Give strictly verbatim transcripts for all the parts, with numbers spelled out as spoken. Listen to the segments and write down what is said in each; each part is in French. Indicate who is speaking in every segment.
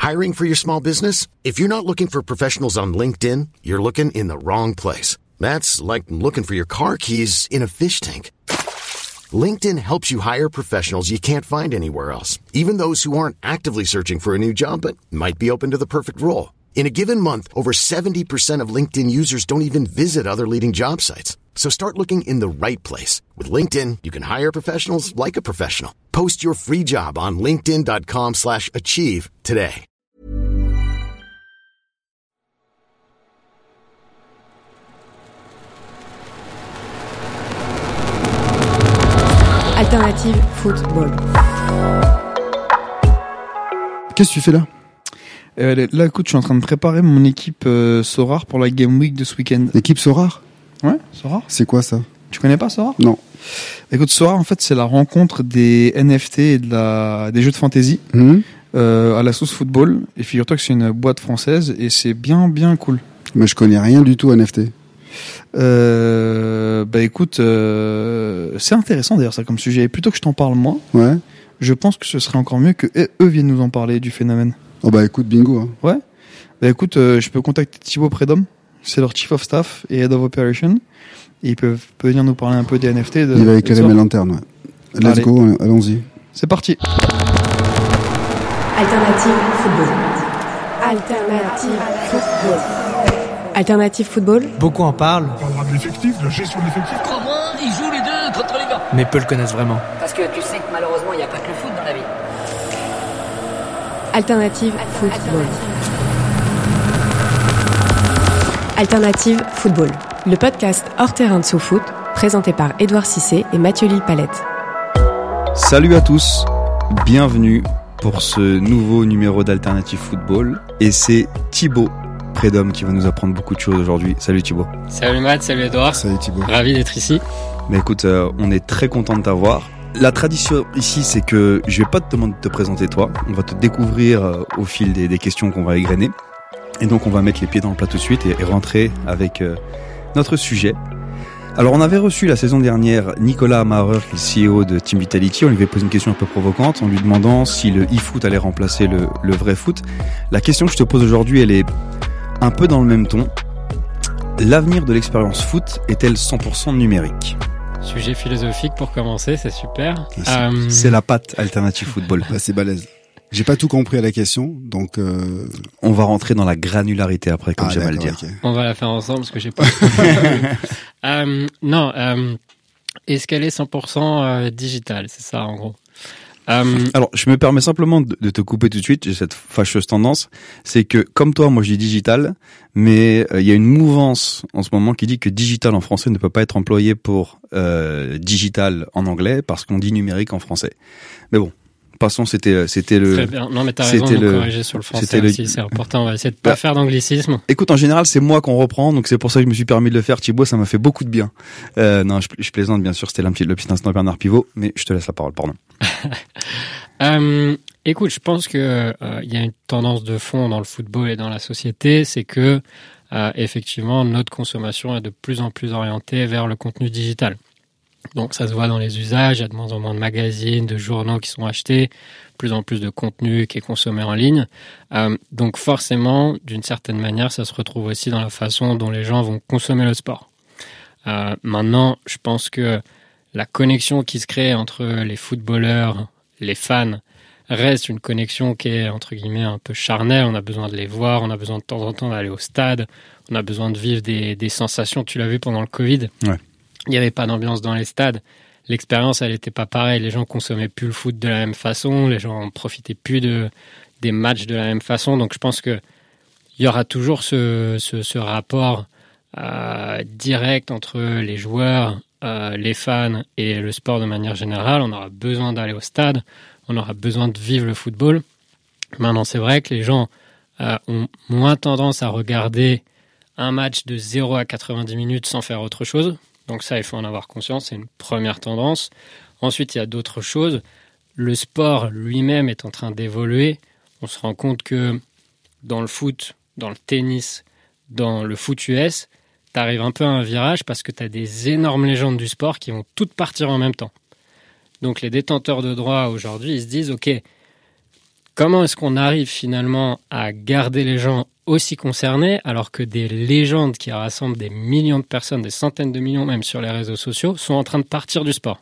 Speaker 1: Hiring for your small business? If you're not looking for professionals on LinkedIn, you're looking in the wrong place. That's like looking for your car keys in a fish tank. LinkedIn helps you hire professionals you can't find anywhere else, even those who aren't actively searching for a new job but might be open to the perfect role. In a given month, over seventy percent of LinkedIn users don't even visit other leading job sites. So start looking in the right place. With LinkedIn, you can hire professionals like a professional. Post your free job on linkedin.com slash achieve today.
Speaker 2: Alternative football.
Speaker 3: Qu'est-ce que tu fais là ?
Speaker 4: euh, Là, écoute, je suis en train de préparer mon équipe euh, Sorare pour la Game Week de ce week-end.
Speaker 3: L'équipe Sorare ?
Speaker 4: Ouais, Sorare.
Speaker 3: C'est quoi ça ?
Speaker 4: Tu connais pas Sorare ?
Speaker 3: Non.
Speaker 4: Écoute, Sorare, en fait, c'est la rencontre des N F T et de la des jeux de fantasy
Speaker 3: mmh.
Speaker 4: euh, à la sauce football. Et figure-toi que c'est une boîte française et c'est bien, bien cool.
Speaker 3: Mais je connais rien du tout N F T.
Speaker 4: Euh, bah écoute, euh, c'est intéressant d'ailleurs ça comme sujet. Et plutôt que je t'en parle moi,
Speaker 3: ouais.
Speaker 4: je pense que ce serait encore mieux que eux viennent nous en parler du phénomène.
Speaker 3: Oh bah écoute, bingo. Hein.
Speaker 4: Ouais. Bah écoute, euh, je peux contacter Thibaut Prédhomme, c'est leur Chief of Staff et Head of Operation. Et ils peuvent, peuvent venir nous parler un peu des N F T. De,
Speaker 3: Il va éclairer mes lanternes. Ouais. Let's
Speaker 4: Allez.
Speaker 3: go, allons-y.
Speaker 4: C'est parti.
Speaker 2: Alternative football. Alternative football. Alternative football.
Speaker 5: Beaucoup en parlent.
Speaker 6: On parlera de l'effectif, de la gestion de l'effectif.
Speaker 7: Comment ils jouent les deux contre les gars.
Speaker 5: Mais peu le connaissent vraiment.
Speaker 7: Parce que tu sais que malheureusement, il n'y a pas que le foot dans la vie.
Speaker 2: Alternative football. Alternative football. Le podcast hors terrain de sous-foot, présenté par Édouard Cissé et Mathieu Lille-Palette.
Speaker 8: Salut à tous, bienvenue pour ce nouveau numéro d'Alternative Football. Et c'est Thibaut Prédhomme qui va nous apprendre beaucoup de choses aujourd'hui. Salut Thibaut.
Speaker 9: Salut Matt, salut Edouard.
Speaker 3: Salut Thibaut.
Speaker 9: Ravi d'être ici.
Speaker 8: Mais écoute, euh, on est très content de t'avoir. La tradition ici, c'est que je vais pas te demander de te présenter toi. On va te découvrir euh, au fil des, des questions qu'on va égrener. Et donc on va mettre les pieds dans le plat tout de suite et, et rentrer avec euh, notre sujet. Alors on avait reçu la saison dernière Nicolas Maurer, qui est le C E O de Team Vitality. On lui avait posé une question un peu provocante en lui demandant si le e-foot allait remplacer le, le vrai foot. La question que je te pose aujourd'hui, elle est un peu dans le même ton. L'avenir de l'expérience foot est-elle cent pour cent numérique ?
Speaker 9: Sujet philosophique pour commencer, c'est super.
Speaker 8: C'est,
Speaker 9: euh...
Speaker 8: c'est la patte Alternative Football.
Speaker 3: Bah, c'est balèze. J'ai pas tout compris à la question, donc... Euh...
Speaker 8: On va rentrer dans la granularité après, comme
Speaker 3: ah,
Speaker 8: j'aime à le dire.
Speaker 9: Okay. On va la faire ensemble, parce que j'ai pas... euh, non, euh, est-ce qu'elle est cent pour cent digitale ? C'est ça, en gros.
Speaker 8: Euh... Alors, je me permets simplement de, de te couper tout de suite. J'ai cette fâcheuse tendance, c'est que, comme toi, moi je dis digital, mais il euh, y a une mouvance en ce moment qui dit que digital en français ne peut pas être employé pour euh, digital en anglais parce qu'on dit numérique en français. Mais bon, passons. C'était c'était le.
Speaker 9: Très bien. Non, mais t'as raison de me corriger sur le français aussi. Le... C'est important. On va essayer de pas bah, faire d'anglicisme.
Speaker 8: Écoute, en général, c'est moi qu'on reprend, donc c'est pour ça que je me suis permis de le faire. Thibaut, ça m'a fait beaucoup de bien. Euh, non, je, je plaisante bien sûr. C'était le petit, le petit instant Bernard Pivot, mais je te laisse la parole. Pardon.
Speaker 9: euh, écoute, je pense que euh, il y a une tendance de fond dans le football et dans la société, c'est que euh, effectivement notre consommation est de plus en plus orientée vers le contenu digital. Donc ça se voit dans les usages, il y a de moins en moins de magazines, de journaux qui sont achetés, plus en plus de contenu qui est consommé en ligne. Euh, donc forcément, d'une certaine manière, ça se retrouve aussi dans la façon dont les gens vont consommer le sport. Euh, maintenant, je pense que la connexion qui se crée entre les footballeurs, les fans, reste une connexion qui est, entre guillemets, un peu charnelle. On a besoin de les voir, on a besoin de temps en temps d'aller au stade, on a besoin de vivre des, des sensations. Tu l'as vu pendant le Covid.
Speaker 8: Ouais.
Speaker 9: Il n'y avait pas d'ambiance dans les stades. L'expérience, elle n'était pas pareille. Les gens consommaient plus le foot de la même façon. Les gens ne profitaient plus de, des matchs de la même façon. Donc, je pense qu'il y aura toujours ce, ce, ce rapport euh, direct entre les joueurs, euh, les fans et le sport de manière générale. On aura besoin d'aller au stade. On aura besoin de vivre le football. Maintenant, c'est vrai que les gens euh, ont moins tendance à regarder un match de zéro à quatre-vingt-dix minutes sans faire autre chose. Donc ça, il faut en avoir conscience, c'est une première tendance. Ensuite, il y a d'autres choses. Le sport lui-même est en train d'évoluer. On se rend compte que dans le foot, dans le tennis, dans le foot U S, tu arrives un peu à un virage parce que tu as des énormes légendes du sport qui vont toutes partir en même temps. Donc les détenteurs de droits aujourd'hui, ils se disent « Ok, comment est-ce qu'on arrive finalement à garder les gens aussi concernés alors que des légendes qui rassemblent des millions de personnes, des centaines de millions même sur les réseaux sociaux, sont en train de partir du sport.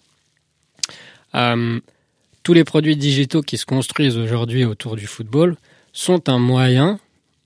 Speaker 9: Euh, tous les produits digitaux qui se construisent aujourd'hui autour du football sont un moyen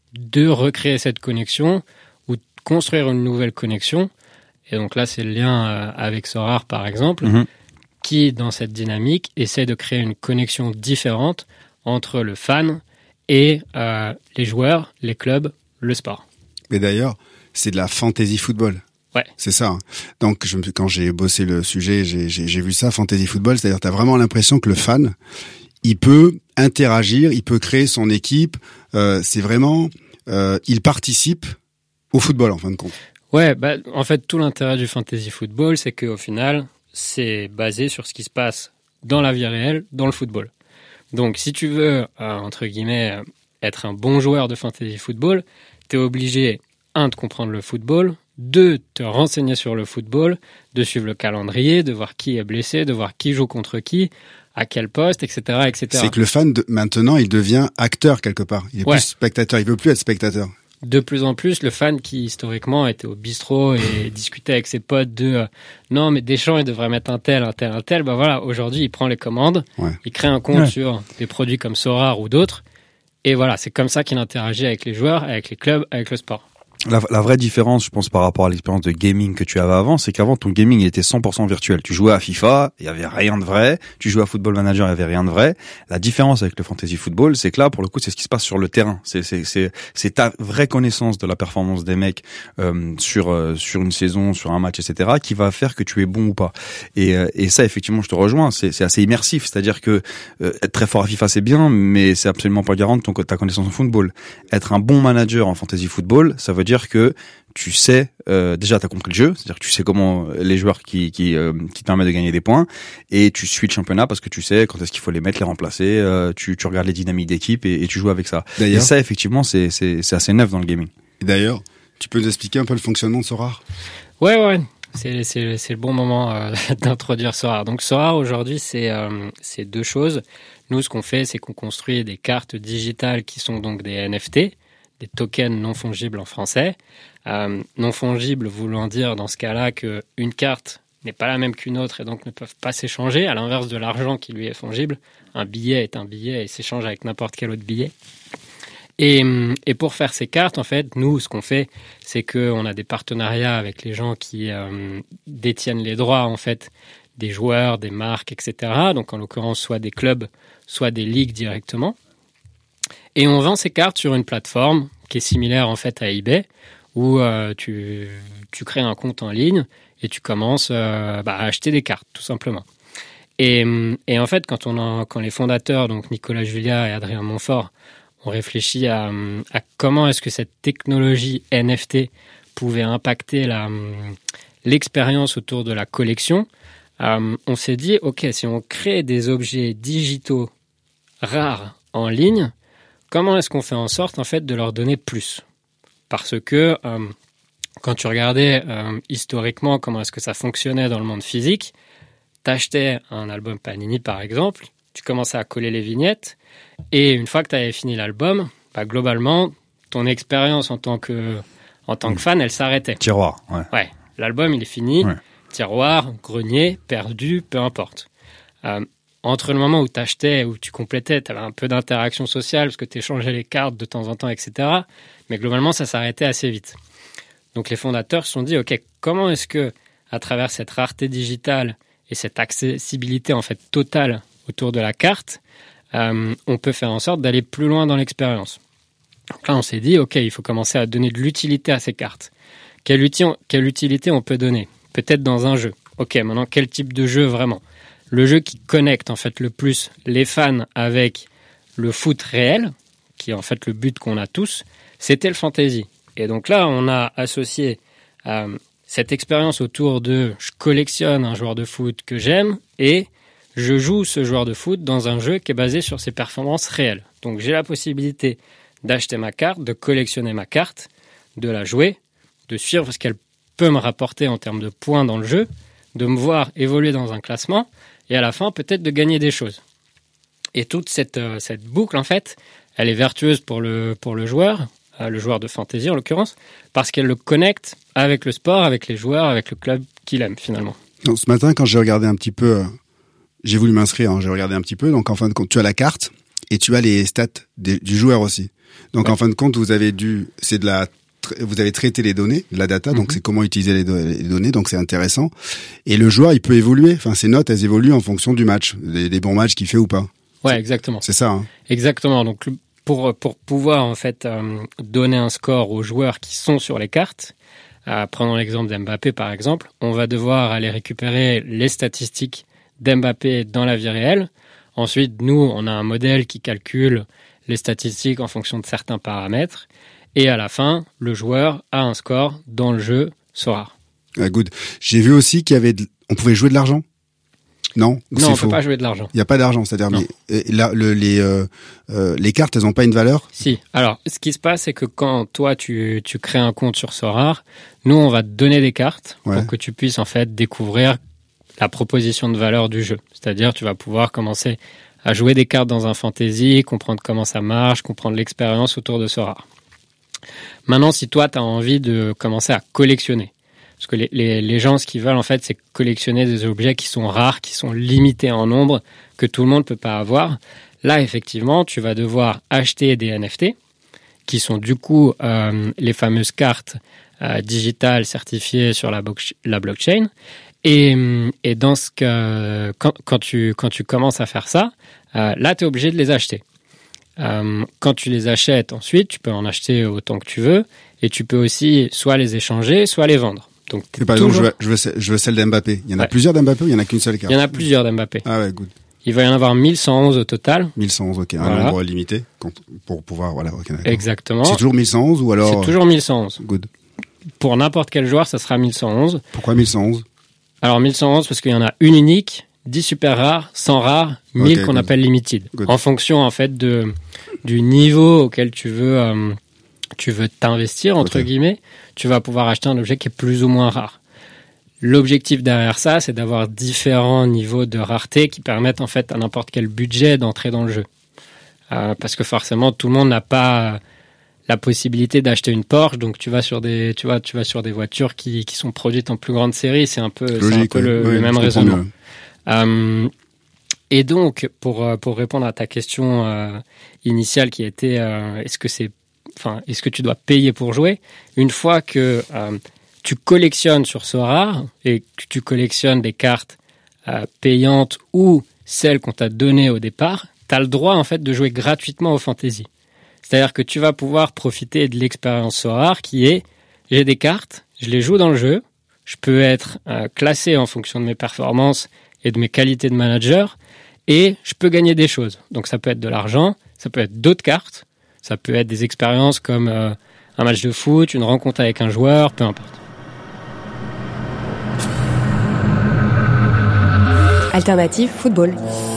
Speaker 9: de recréer cette connexion ou de construire une nouvelle connexion. Et donc là, c'est le lien euh, avec Sorare, par exemple, mmh. qui, dans cette dynamique, essaie de créer une connexion différente entre le fan et euh, les joueurs, les clubs, le sport.
Speaker 3: Mais d'ailleurs, c'est de la fantasy football.
Speaker 9: Ouais.
Speaker 3: C'est ça. Hein. Donc, je, quand j'ai bossé le sujet, j'ai, j'ai, j'ai vu ça, fantasy football. C'est-à-dire, t'as vraiment l'impression que le fan, il peut interagir, il peut créer son équipe. Euh, c'est vraiment, euh, il participe au football, en fin de compte.
Speaker 9: Ouais, bah, en fait, tout l'intérêt du fantasy football, c'est qu'au final, c'est basé sur ce qui se passe dans la vie réelle, dans le football. Donc, si tu veux, euh, entre guillemets, être un bon joueur de fantasy football, t'es obligé, un, de comprendre le football, deux, te renseigner sur le football, de suivre le calendrier, de voir qui est blessé, de voir qui joue contre qui, à quel poste, et cetera, et cetera.
Speaker 3: C'est que le fan, de, maintenant, il devient acteur quelque part. Il est
Speaker 9: ouais.
Speaker 3: plus spectateur, il veut plus être spectateur.
Speaker 9: De plus en plus, le fan qui, historiquement, était au bistrot et discutait avec ses potes de euh, « Non, mais Deschamps, il devrait mettre un tel, un tel, un tel. » Ben voilà, aujourd'hui, il prend les commandes,
Speaker 3: ouais.
Speaker 9: il crée un compte
Speaker 4: ouais.
Speaker 9: sur des produits comme Sorare ou d'autres. Et voilà, c'est comme ça qu'il interagit avec les joueurs, avec les clubs, avec le sport.
Speaker 8: La, la vraie différence, je pense, par rapport à l'expérience de gaming que tu avais avant, c'est qu'avant, ton gaming était cent pour cent virtuel. Tu jouais à FIFA, il y avait rien de vrai. Tu jouais à Football Manager, il y avait rien de vrai. La différence avec le fantasy football, c'est que là, pour le coup, c'est ce qui se passe sur le terrain. C'est, c'est, c'est, c'est ta vraie connaissance de la performance des mecs euh, sur euh, sur une saison, sur un match, et cetera, qui va faire que tu es bon ou pas. Et, euh, et ça, effectivement, je te rejoins. C'est, c'est assez immersif. C'est-à-dire que euh, être très fort à FIFA, c'est bien, mais c'est absolument pas garant de ton, ta connaissance en football. Être un bon manager en fantasy football, ça veut dire que tu sais euh, déjà t'as compris le jeu, c'est-à-dire que tu sais comment les joueurs qui qui euh, qui te permettent de gagner des points, et tu suis le championnat parce que tu sais quand est-ce qu'il faut les mettre, les remplacer, euh, tu tu regardes les dynamiques d'équipe et, et tu joues avec ça. D'ailleurs, et ça effectivement c'est c'est c'est assez neuf dans le gaming.
Speaker 3: Et d'ailleurs, tu peux nous expliquer un peu le fonctionnement de Sorare ?
Speaker 9: Ouais ouais, c'est c'est c'est le bon moment euh, d'introduire Sorare. Donc Sorare aujourd'hui, c'est euh, c'est deux choses. Nous, ce qu'on fait, c'est qu'on construit des cartes digitales qui sont donc des N F T, des tokens non fongibles en français. Euh, non fongibles voulant dire dans ce cas-là qu'une carte n'est pas la même qu'une autre et donc ne peuvent pas s'échanger, à l'inverse de l'argent qui lui est fongible. Un billet est un billet et s'échange avec n'importe quel autre billet. Et, et pour faire ces cartes, en fait, nous, ce qu'on fait, c'est qu'on a des partenariats avec les gens qui euh, détiennent les droits, en fait, des joueurs, des marques, et cetera. Donc, en l'occurrence, soit des clubs, soit des ligues directement. Et on vend ces cartes sur une plateforme qui est similaire en fait à eBay, où euh, tu, tu crées un compte en ligne et tu commences euh, bah, à acheter des cartes, tout simplement. Et, et en fait, quand, on a, quand les fondateurs, donc Nicolas Julia et Adrien Montfort, ont réfléchi à, à comment est-ce que cette technologie N F T pouvait impacter la, l'expérience autour de la collection, euh, on s'est dit, ok, si on crée des objets digitaux rares en ligne, comment est-ce qu'on fait en sorte, en fait, de leur donner plus ? Parce que euh, quand tu regardais euh, historiquement comment est-ce que ça fonctionnait dans le monde physique, t'achetais un album Panini, par exemple, tu commençais à coller les vignettes, et une fois que tu avais fini l'album, bah, globalement, ton expérience en tant que, en tant que fan, elle s'arrêtait.
Speaker 8: Tiroir, ouais.
Speaker 9: Ouais, l'album, il est fini, ouais. Tiroir, grenier, perdu, peu importe. Euh, Entre le moment où tu achetais, où tu complétais, tu avais un peu d'interaction sociale parce que tu échangeais les cartes de temps en temps, et cetera. Mais globalement, ça s'arrêtait assez vite. Donc les fondateurs se sont dit, OK, comment est-ce que, à travers cette rareté digitale et cette accessibilité en fait totale autour de la carte, euh, on peut faire en sorte d'aller plus loin dans l'expérience. Donc là, on s'est dit, OK, il faut commencer à donner de l'utilité à ces cartes. Quelle, uti- quelle utilité on peut donner ? Peut-être dans un jeu. OK, maintenant, quel type de jeu vraiment ? Le jeu qui connecte en fait le plus les fans avec le foot réel, qui est en fait le but qu'on a tous, c'était le fantasy. Et donc là, on a associé euh, cette expérience autour de je collectionne un joueur de foot que j'aime et je joue ce joueur de foot dans un jeu qui est basé sur ses performances réelles. Donc j'ai la possibilité d'acheter ma carte, de collectionner ma carte, de la jouer, de suivre ce qu'elle peut me rapporter en termes de points dans le jeu, de me voir évoluer dans un classement, et à la fin, peut-être de gagner des choses. Et toute cette, euh, cette boucle, en fait, elle est vertueuse pour le, pour le joueur, euh, le joueur de fantasy en l'occurrence, parce qu'elle le connecte avec le sport, avec les joueurs, avec le club qu'il aime finalement.
Speaker 3: Donc, ce matin, quand j'ai regardé un petit peu, euh, j'ai voulu m'inscrire, hein, j'ai regardé un petit peu, donc en fin de compte, tu as la carte et tu as les stats des, du joueur aussi. Donc ouais. En fin de compte, vous avez dû, c'est de la, vous avez traité les données, de la data, mm-hmm. donc c'est comment utiliser les, do- les données, donc c'est intéressant. Et le joueur, il peut évoluer, enfin ses notes, elles évoluent en fonction du match, des, des bons matchs qu'il fait ou pas.
Speaker 9: Ouais,
Speaker 3: c'est,
Speaker 9: exactement.
Speaker 3: C'est ça. Hein.
Speaker 9: Exactement. Donc pour pour pouvoir en fait euh, donner un score aux joueurs qui sont sur les cartes, euh, prenons l'exemple d'Mbappé par exemple, on va devoir aller récupérer les statistiques d'Mbappé dans la vie réelle. Ensuite, nous, on a un modèle qui calcule les statistiques en fonction de certains paramètres. Et à la fin, le joueur a un score dans le jeu Sorare.
Speaker 3: Ah, good. J'ai vu aussi qu'il y avait, de... on pouvait jouer de l'argent. Non,
Speaker 9: non, on faux. peut pas jouer de l'argent.
Speaker 3: Il y a pas d'argent, c'est-à-dire mais, là, le, les euh, euh, les cartes, elles ont pas une valeur.
Speaker 9: Si. Alors, ce qui se passe, c'est que quand toi tu tu crées un compte sur Sorare, nous on va te donner des cartes ouais. pour que tu puisses en fait découvrir la proposition de valeur du jeu. C'est-à-dire, tu vas pouvoir commencer à jouer des cartes dans un fantasy, comprendre comment ça marche, comprendre l'expérience autour de Sorare. Maintenant, si toi, tu as envie de commencer à collectionner, parce que les, les, les gens, ce qu'ils veulent, en fait, c'est collectionner des objets qui sont rares, qui sont limités en nombre, que tout le monde ne peut pas avoir. Là, effectivement, tu vas devoir acheter des N F T, qui sont du coup euh, les fameuses cartes euh, digitales certifiées sur la, bo- la blockchain. Et, et dans ce que, quand, quand, tu, quand tu commences à faire ça, euh, là, tu es obligé de les acheter. Euh, quand tu les achètes ensuite, tu peux en acheter autant que tu veux et tu peux aussi soit les échanger, soit les vendre. Donc,
Speaker 3: par
Speaker 9: toujours...
Speaker 3: exemple, je veux, je, veux, je veux celle d'Mbappé. Il y en a
Speaker 9: ouais.
Speaker 3: plusieurs d'Mbappé ou il y en a qu'une seule carte?
Speaker 9: Il y en a plusieurs d'Mbappé.
Speaker 3: Ah ouais, good.
Speaker 9: Il va y en avoir mille cent onze au total.
Speaker 3: mille cent onze, ok. Un
Speaker 9: voilà.
Speaker 3: nombre limité pour pouvoir, voilà. Okay,
Speaker 9: exactement.
Speaker 3: C'est toujours mille cent onze ou alors?
Speaker 9: C'est toujours mille cent onze.
Speaker 3: Good.
Speaker 9: Pour n'importe quel joueur, ça sera mille cent onze.
Speaker 3: Pourquoi mille cent onze?
Speaker 9: Alors mille cent onze parce qu'il y en a une unique, dix super rares, cent rares, mille okay, qu'on good. appelle limited. Good. En fonction en fait de du niveau auquel tu veux euh, tu veux t'investir entre okay. guillemets, tu vas pouvoir acheter un objet qui est plus ou moins rare. L'objectif derrière ça, c'est d'avoir différents niveaux de rareté qui permettent en fait à n'importe quel budget d'entrer dans le jeu. Euh, parce que forcément tout le monde n'a pas la possibilité d'acheter une Porsche, donc tu vas sur des, tu vois, tu vas sur des voitures qui, qui sont produites en plus grande série, c'est un peu, Logique, c'est un peu le, oui, le même raisonnement. Euh, et donc, pour pour répondre à ta question euh, initiale qui était, euh, est-ce que c'est, enfin, est-ce que tu dois payer pour jouer? Une fois que euh, tu collectionnes sur Sorare et que tu collectionnes des cartes euh, payantes ou celles qu'on t'a données au départ, t'as le droit en fait de jouer gratuitement au fantasy. C'est-à-dire que tu vas pouvoir profiter de l'expérience Sorare qui est, j'ai des cartes, je les joue dans le jeu, je peux être euh, classé en fonction de mes performances et de mes qualités de manager, et je peux gagner des choses. Donc ça peut être de l'argent, ça peut être d'autres cartes, ça peut être des expériences comme euh, un match de foot, une rencontre avec un joueur, peu importe.
Speaker 2: Alternative football.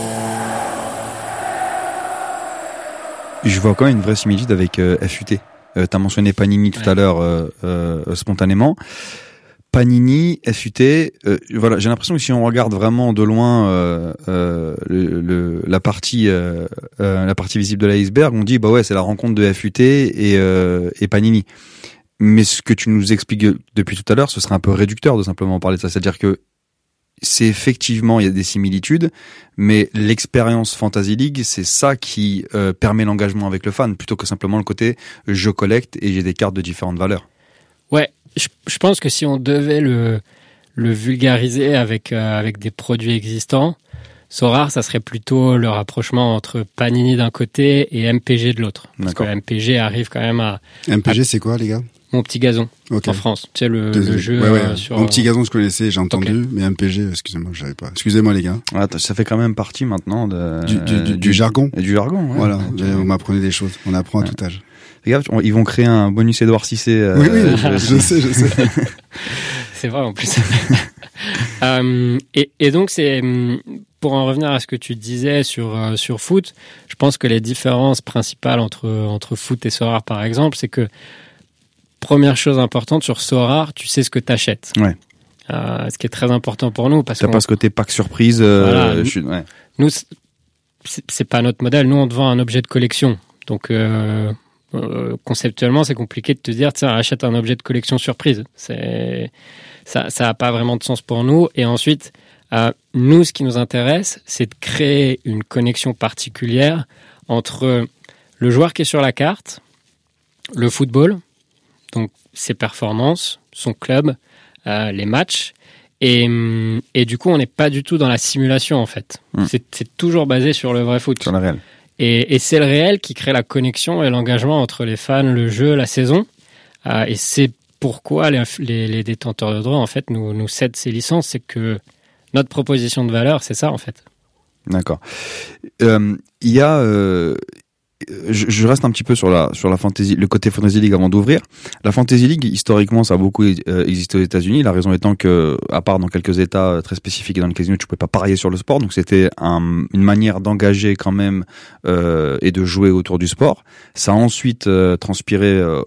Speaker 8: Je vois quand même une vraie similitude avec euh, F U T. Euh, tu as mentionné Panini tout ouais. à l'heure euh, euh, spontanément. Panini, F U T, euh, voilà, j'ai l'impression que si on regarde vraiment de loin euh, euh, le, le, la partie euh, euh, la partie visible de l'iceberg, on dit bah ouais, c'est la rencontre de F U T et, euh, et Panini. Mais ce que tu nous expliques depuis tout à l'heure, ce serait un peu réducteur de simplement parler de ça. C'est-à-dire que c'est effectivement, il y a des similitudes, mais l'expérience Fantasy League, c'est ça qui euh, permet l'engagement avec le fan, plutôt que simplement le côté je collecte et j'ai des cartes de différentes valeurs.
Speaker 9: Ouais, je, je pense que si on devait le, le vulgariser avec, euh, avec des produits existants, Sorare, ça serait plutôt le rapprochement entre Panini d'un côté et M P G de l'autre. Parce D'accord. que M P G arrive quand même à...
Speaker 3: M P G,
Speaker 9: à...
Speaker 3: c'est quoi, les gars?
Speaker 9: Mon petit gazon, okay. En France. Tu sais, le, le jeu
Speaker 3: ouais, ouais.
Speaker 9: Euh, sur...
Speaker 3: Mon petit gazon, je connaissais, j'ai entendu, okay. Mais M P G, excusez-moi, je savais pas. Excusez-moi, les gars.
Speaker 8: Ah, ça fait quand même partie maintenant de...
Speaker 3: Du, du, du, du jargon.
Speaker 8: Et du jargon, ouais.
Speaker 3: Voilà, on m'apprenait des choses. On apprend à ouais. tout âge.
Speaker 8: Les gars, ils vont créer un bonus Edouard Cissé. Euh,
Speaker 3: oui, oui, je, je sais, je sais.
Speaker 9: C'est vrai, en plus. euh, et, et donc, c'est... Pour en revenir à ce que tu disais sur euh, sur foot, je pense que les différences principales entre entre foot et Sorare, par exemple, c'est que première chose importante sur Sorare, tu sais ce que t'achètes.
Speaker 8: Ouais.
Speaker 9: Euh, ce qui est très important pour nous parce
Speaker 8: que t'as pas ce côté pack surprise. Euh,
Speaker 9: voilà,
Speaker 8: je suis, ouais.
Speaker 9: Nous, c'est, c'est pas notre modèle. Nous, on te vend un objet de collection. Donc, euh, euh, conceptuellement, c'est compliqué de te dire, tiens, achète un objet de collection surprise. C'est, ça, ça a pas vraiment de sens pour nous. Et ensuite, euh, nous, ce qui nous intéresse, c'est de créer une connexion particulière entre le joueur qui est sur la carte, le football, donc ses performances, son club, euh, les matchs, et, et du coup, on n'est pas du tout dans la simulation, en fait. Mmh. C'est, c'est toujours basé sur le vrai foot.
Speaker 8: Sur le réel.
Speaker 9: Et, et c'est le réel qui crée la connexion et l'engagement entre les fans, le jeu, la saison. Euh, et c'est pourquoi les, les, les détenteurs de droits, en fait, nous, nous cèdent ces licences. C'est que notre proposition de valeur, c'est ça, en fait.
Speaker 8: D'accord. Euh, il y a... Euh... Je, je reste un petit peu sur la sur la fantasy, le côté fantasy league avant d'ouvrir. La fantasy league, historiquement, ça a beaucoup euh, existé aux États-Unis. La raison étant que, à part dans quelques États très spécifiques et dans le casino, tu pouvais pas parier sur le sport. Donc c'était un, une manière d'engager quand même euh, et de jouer autour du sport. Ça a ensuite euh, transpiré euh,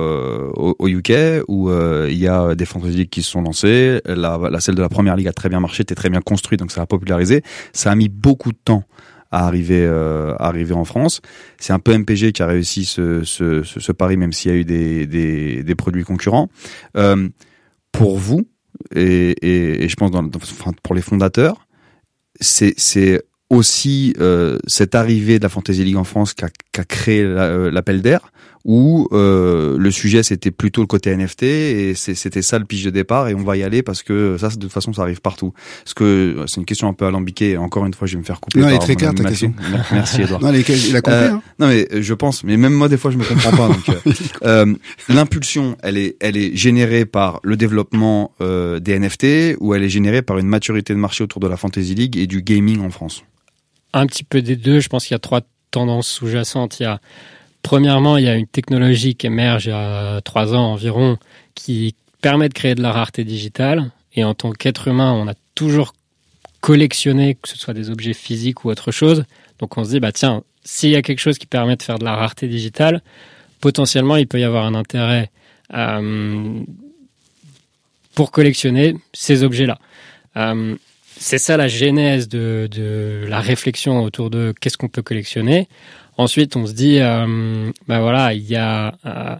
Speaker 8: au, au U K où euh, il y a des fantasy leagues qui se sont lancées. La, la celle de la première ligue a très bien marché, était très bien construite, donc ça a popularisé. Ça a mis beaucoup de temps à arriver euh, à arriver en France. C'est un peu M P G qui a réussi ce ce ce, ce pari, même s'il y a eu des des des produits concurrents. Euh, pour vous et et, et je pense dans, dans enfin, pour les fondateurs, c'est c'est aussi euh, cette arrivée de la Fantasy League en France qui a, qui a créé la, euh, l'appel d'air, où euh, le sujet c'était plutôt le côté N F T et c'est, c'était ça le pitch de départ et on va y aller parce que ça de toute façon ça arrive partout. Parce que c'est une question un peu alambiquée et encore une fois je vais me faire couper.
Speaker 3: Non,
Speaker 8: par
Speaker 3: elle est très claire ta question.
Speaker 8: Merci Edouard.
Speaker 3: Non, elle est, il a compris.
Speaker 8: Euh,
Speaker 3: hein.
Speaker 8: non mais je pense, mais même moi des fois je me comprends pas. Donc, euh, euh, l'impulsion, elle est, elle est générée par le développement euh, des N F T ou elle est générée par une maturité de marché autour de la Fantasy League et du gaming en France?
Speaker 9: Un petit peu des deux. Je pense qu'il y a trois tendances sous-jacentes. Il y a, premièrement, il y a une technologie qui émerge il y a trois ans environ qui permet de créer de la rareté digitale. Et en tant qu'être humain, on a toujours collectionné, que ce soit des objets physiques ou autre chose. Donc on se dit, bah tiens, s'il y a quelque chose qui permet de faire de la rareté digitale, potentiellement il peut y avoir un intérêt euh, pour collectionner ces objets-là. Euh, c'est ça la genèse de, de la réflexion autour de qu'est-ce qu'on peut collectionner. Ensuite, on se dit, euh, bah voilà, il y a euh,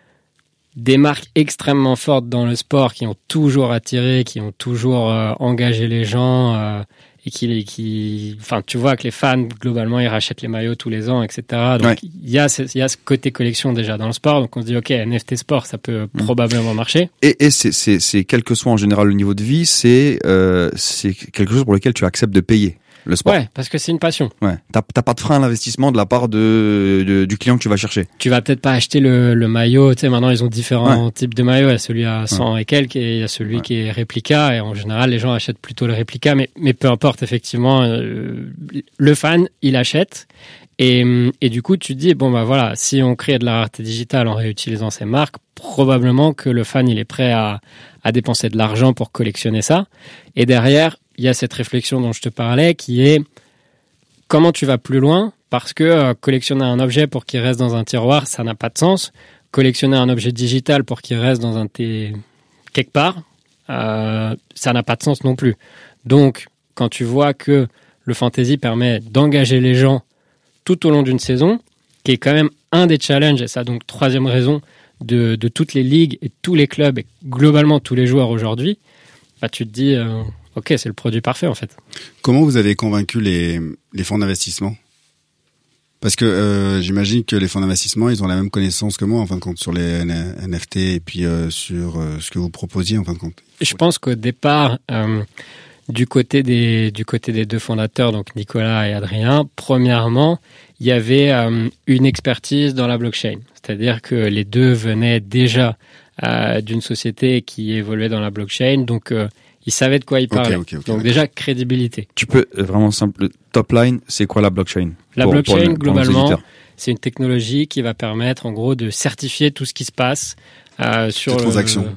Speaker 9: des marques extrêmement fortes dans le sport qui ont toujours attiré, qui ont toujours euh, engagé les gens euh, et qui, qui, enfin, tu vois que les fans globalement ils rachètent les maillots tous les ans, et cetera. Donc
Speaker 8: ouais.
Speaker 9: il y a ce, il y a ce côté collection déjà dans le sport. Donc on se dit ok, N F T sport, ça peut mmh. probablement marcher.
Speaker 8: Et, et c'est, c'est, c'est quel que soit en général le niveau de vie, c'est, euh, c'est quelque chose pour lequel tu acceptes de payer. Le sport.
Speaker 9: Ouais, parce que c'est une passion.
Speaker 8: Ouais, t'as, t'as pas de frein à l'investissement de la part de, de du client que tu vas chercher.
Speaker 9: Tu vas peut-être pas acheter le, le maillot. Tu sais, maintenant ils ont différents ouais. types de maillots. Il y a celui à cent ouais. et quelques, et il y a celui ouais. qui est réplica. Et en général, les gens achètent plutôt le réplica. Mais mais peu importe, effectivement, euh, le fan, il achète. Et et du coup, tu te dis bon bah voilà, si on crée de la rareté digitale en réutilisant ces marques, probablement que le fan il est prêt à à dépenser de l'argent pour collectionner ça. Et derrière, il y a cette réflexion dont je te parlais qui est comment tu vas plus loin, parce que euh, collectionner un objet pour qu'il reste dans un tiroir, ça n'a pas de sens. Collectionner un objet digital pour qu'il reste dans un t... quelque part, euh, ça n'a pas de sens non plus. Donc, quand tu vois que le fantasy permet d'engager les gens tout au long d'une saison, qui est quand même un des challenges, et ça donc troisième raison de, de toutes les ligues et tous les clubs et globalement tous les joueurs aujourd'hui, bah, tu te dis... Euh, ok, c'est le produit parfait en fait.
Speaker 3: Comment vous avez convaincu les, les fonds d'investissement ? Parce que euh, j'imagine que les fonds d'investissement, ils ont la même connaissance que moi en fin de compte sur les N F T et puis euh, sur euh, ce que vous proposiez en fin de compte.
Speaker 9: Je pense qu'au départ, euh, du côté des du côté des deux fondateurs, donc Nicolas et Adrien, premièrement, il y avait euh, une expertise dans la blockchain, c'est-à-dire que les deux venaient déjà euh, d'une société qui évoluait dans la blockchain, donc euh, ils savaient de quoi ils parlaient. Okay, okay, okay, Donc okay. déjà, crédibilité.
Speaker 8: Tu peux, vraiment simple, top line, c'est quoi la blockchain ?
Speaker 9: La
Speaker 8: pour,
Speaker 9: blockchain,
Speaker 8: pour le,
Speaker 9: globalement, c'est une technologie qui va permettre, en gros, de certifier tout ce qui se passe euh, sur, le,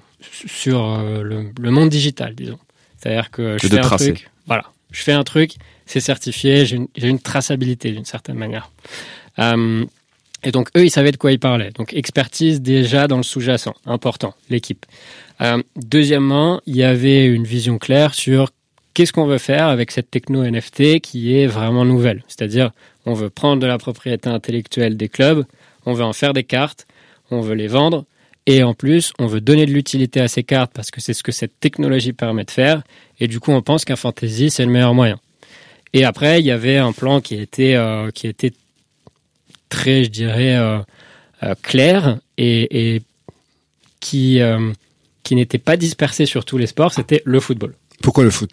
Speaker 9: sur euh, le, le monde digital, disons. C'est-à-dire que je
Speaker 8: fais un
Speaker 9: tracer. truc, voilà, je fais un truc, c'est certifié, j'ai une, j'ai une traçabilité d'une certaine manière. Euh, et donc, eux, ils savaient de quoi ils parlaient. Donc, expertise déjà dans le sous-jacent, important, l'équipe. Euh, deuxièmement, il y avait une vision claire sur qu'est-ce qu'on veut faire avec cette techno N F T qui est vraiment nouvelle. C'est-à-dire, on veut prendre de la propriété intellectuelle des clubs, on veut en faire des cartes, on veut les vendre, et en plus, on veut donner de l'utilité à ces cartes parce que c'est ce que cette technologie permet de faire, et du coup, on pense qu'un fantasy, c'est le meilleur moyen. Et après, il y avait un plan qui était, euh, qui était très, je dirais, euh, euh, clair et, et qui, euh, qui n'était pas dispersé sur tous les sports, c'était le football.
Speaker 3: Pourquoi le foot ?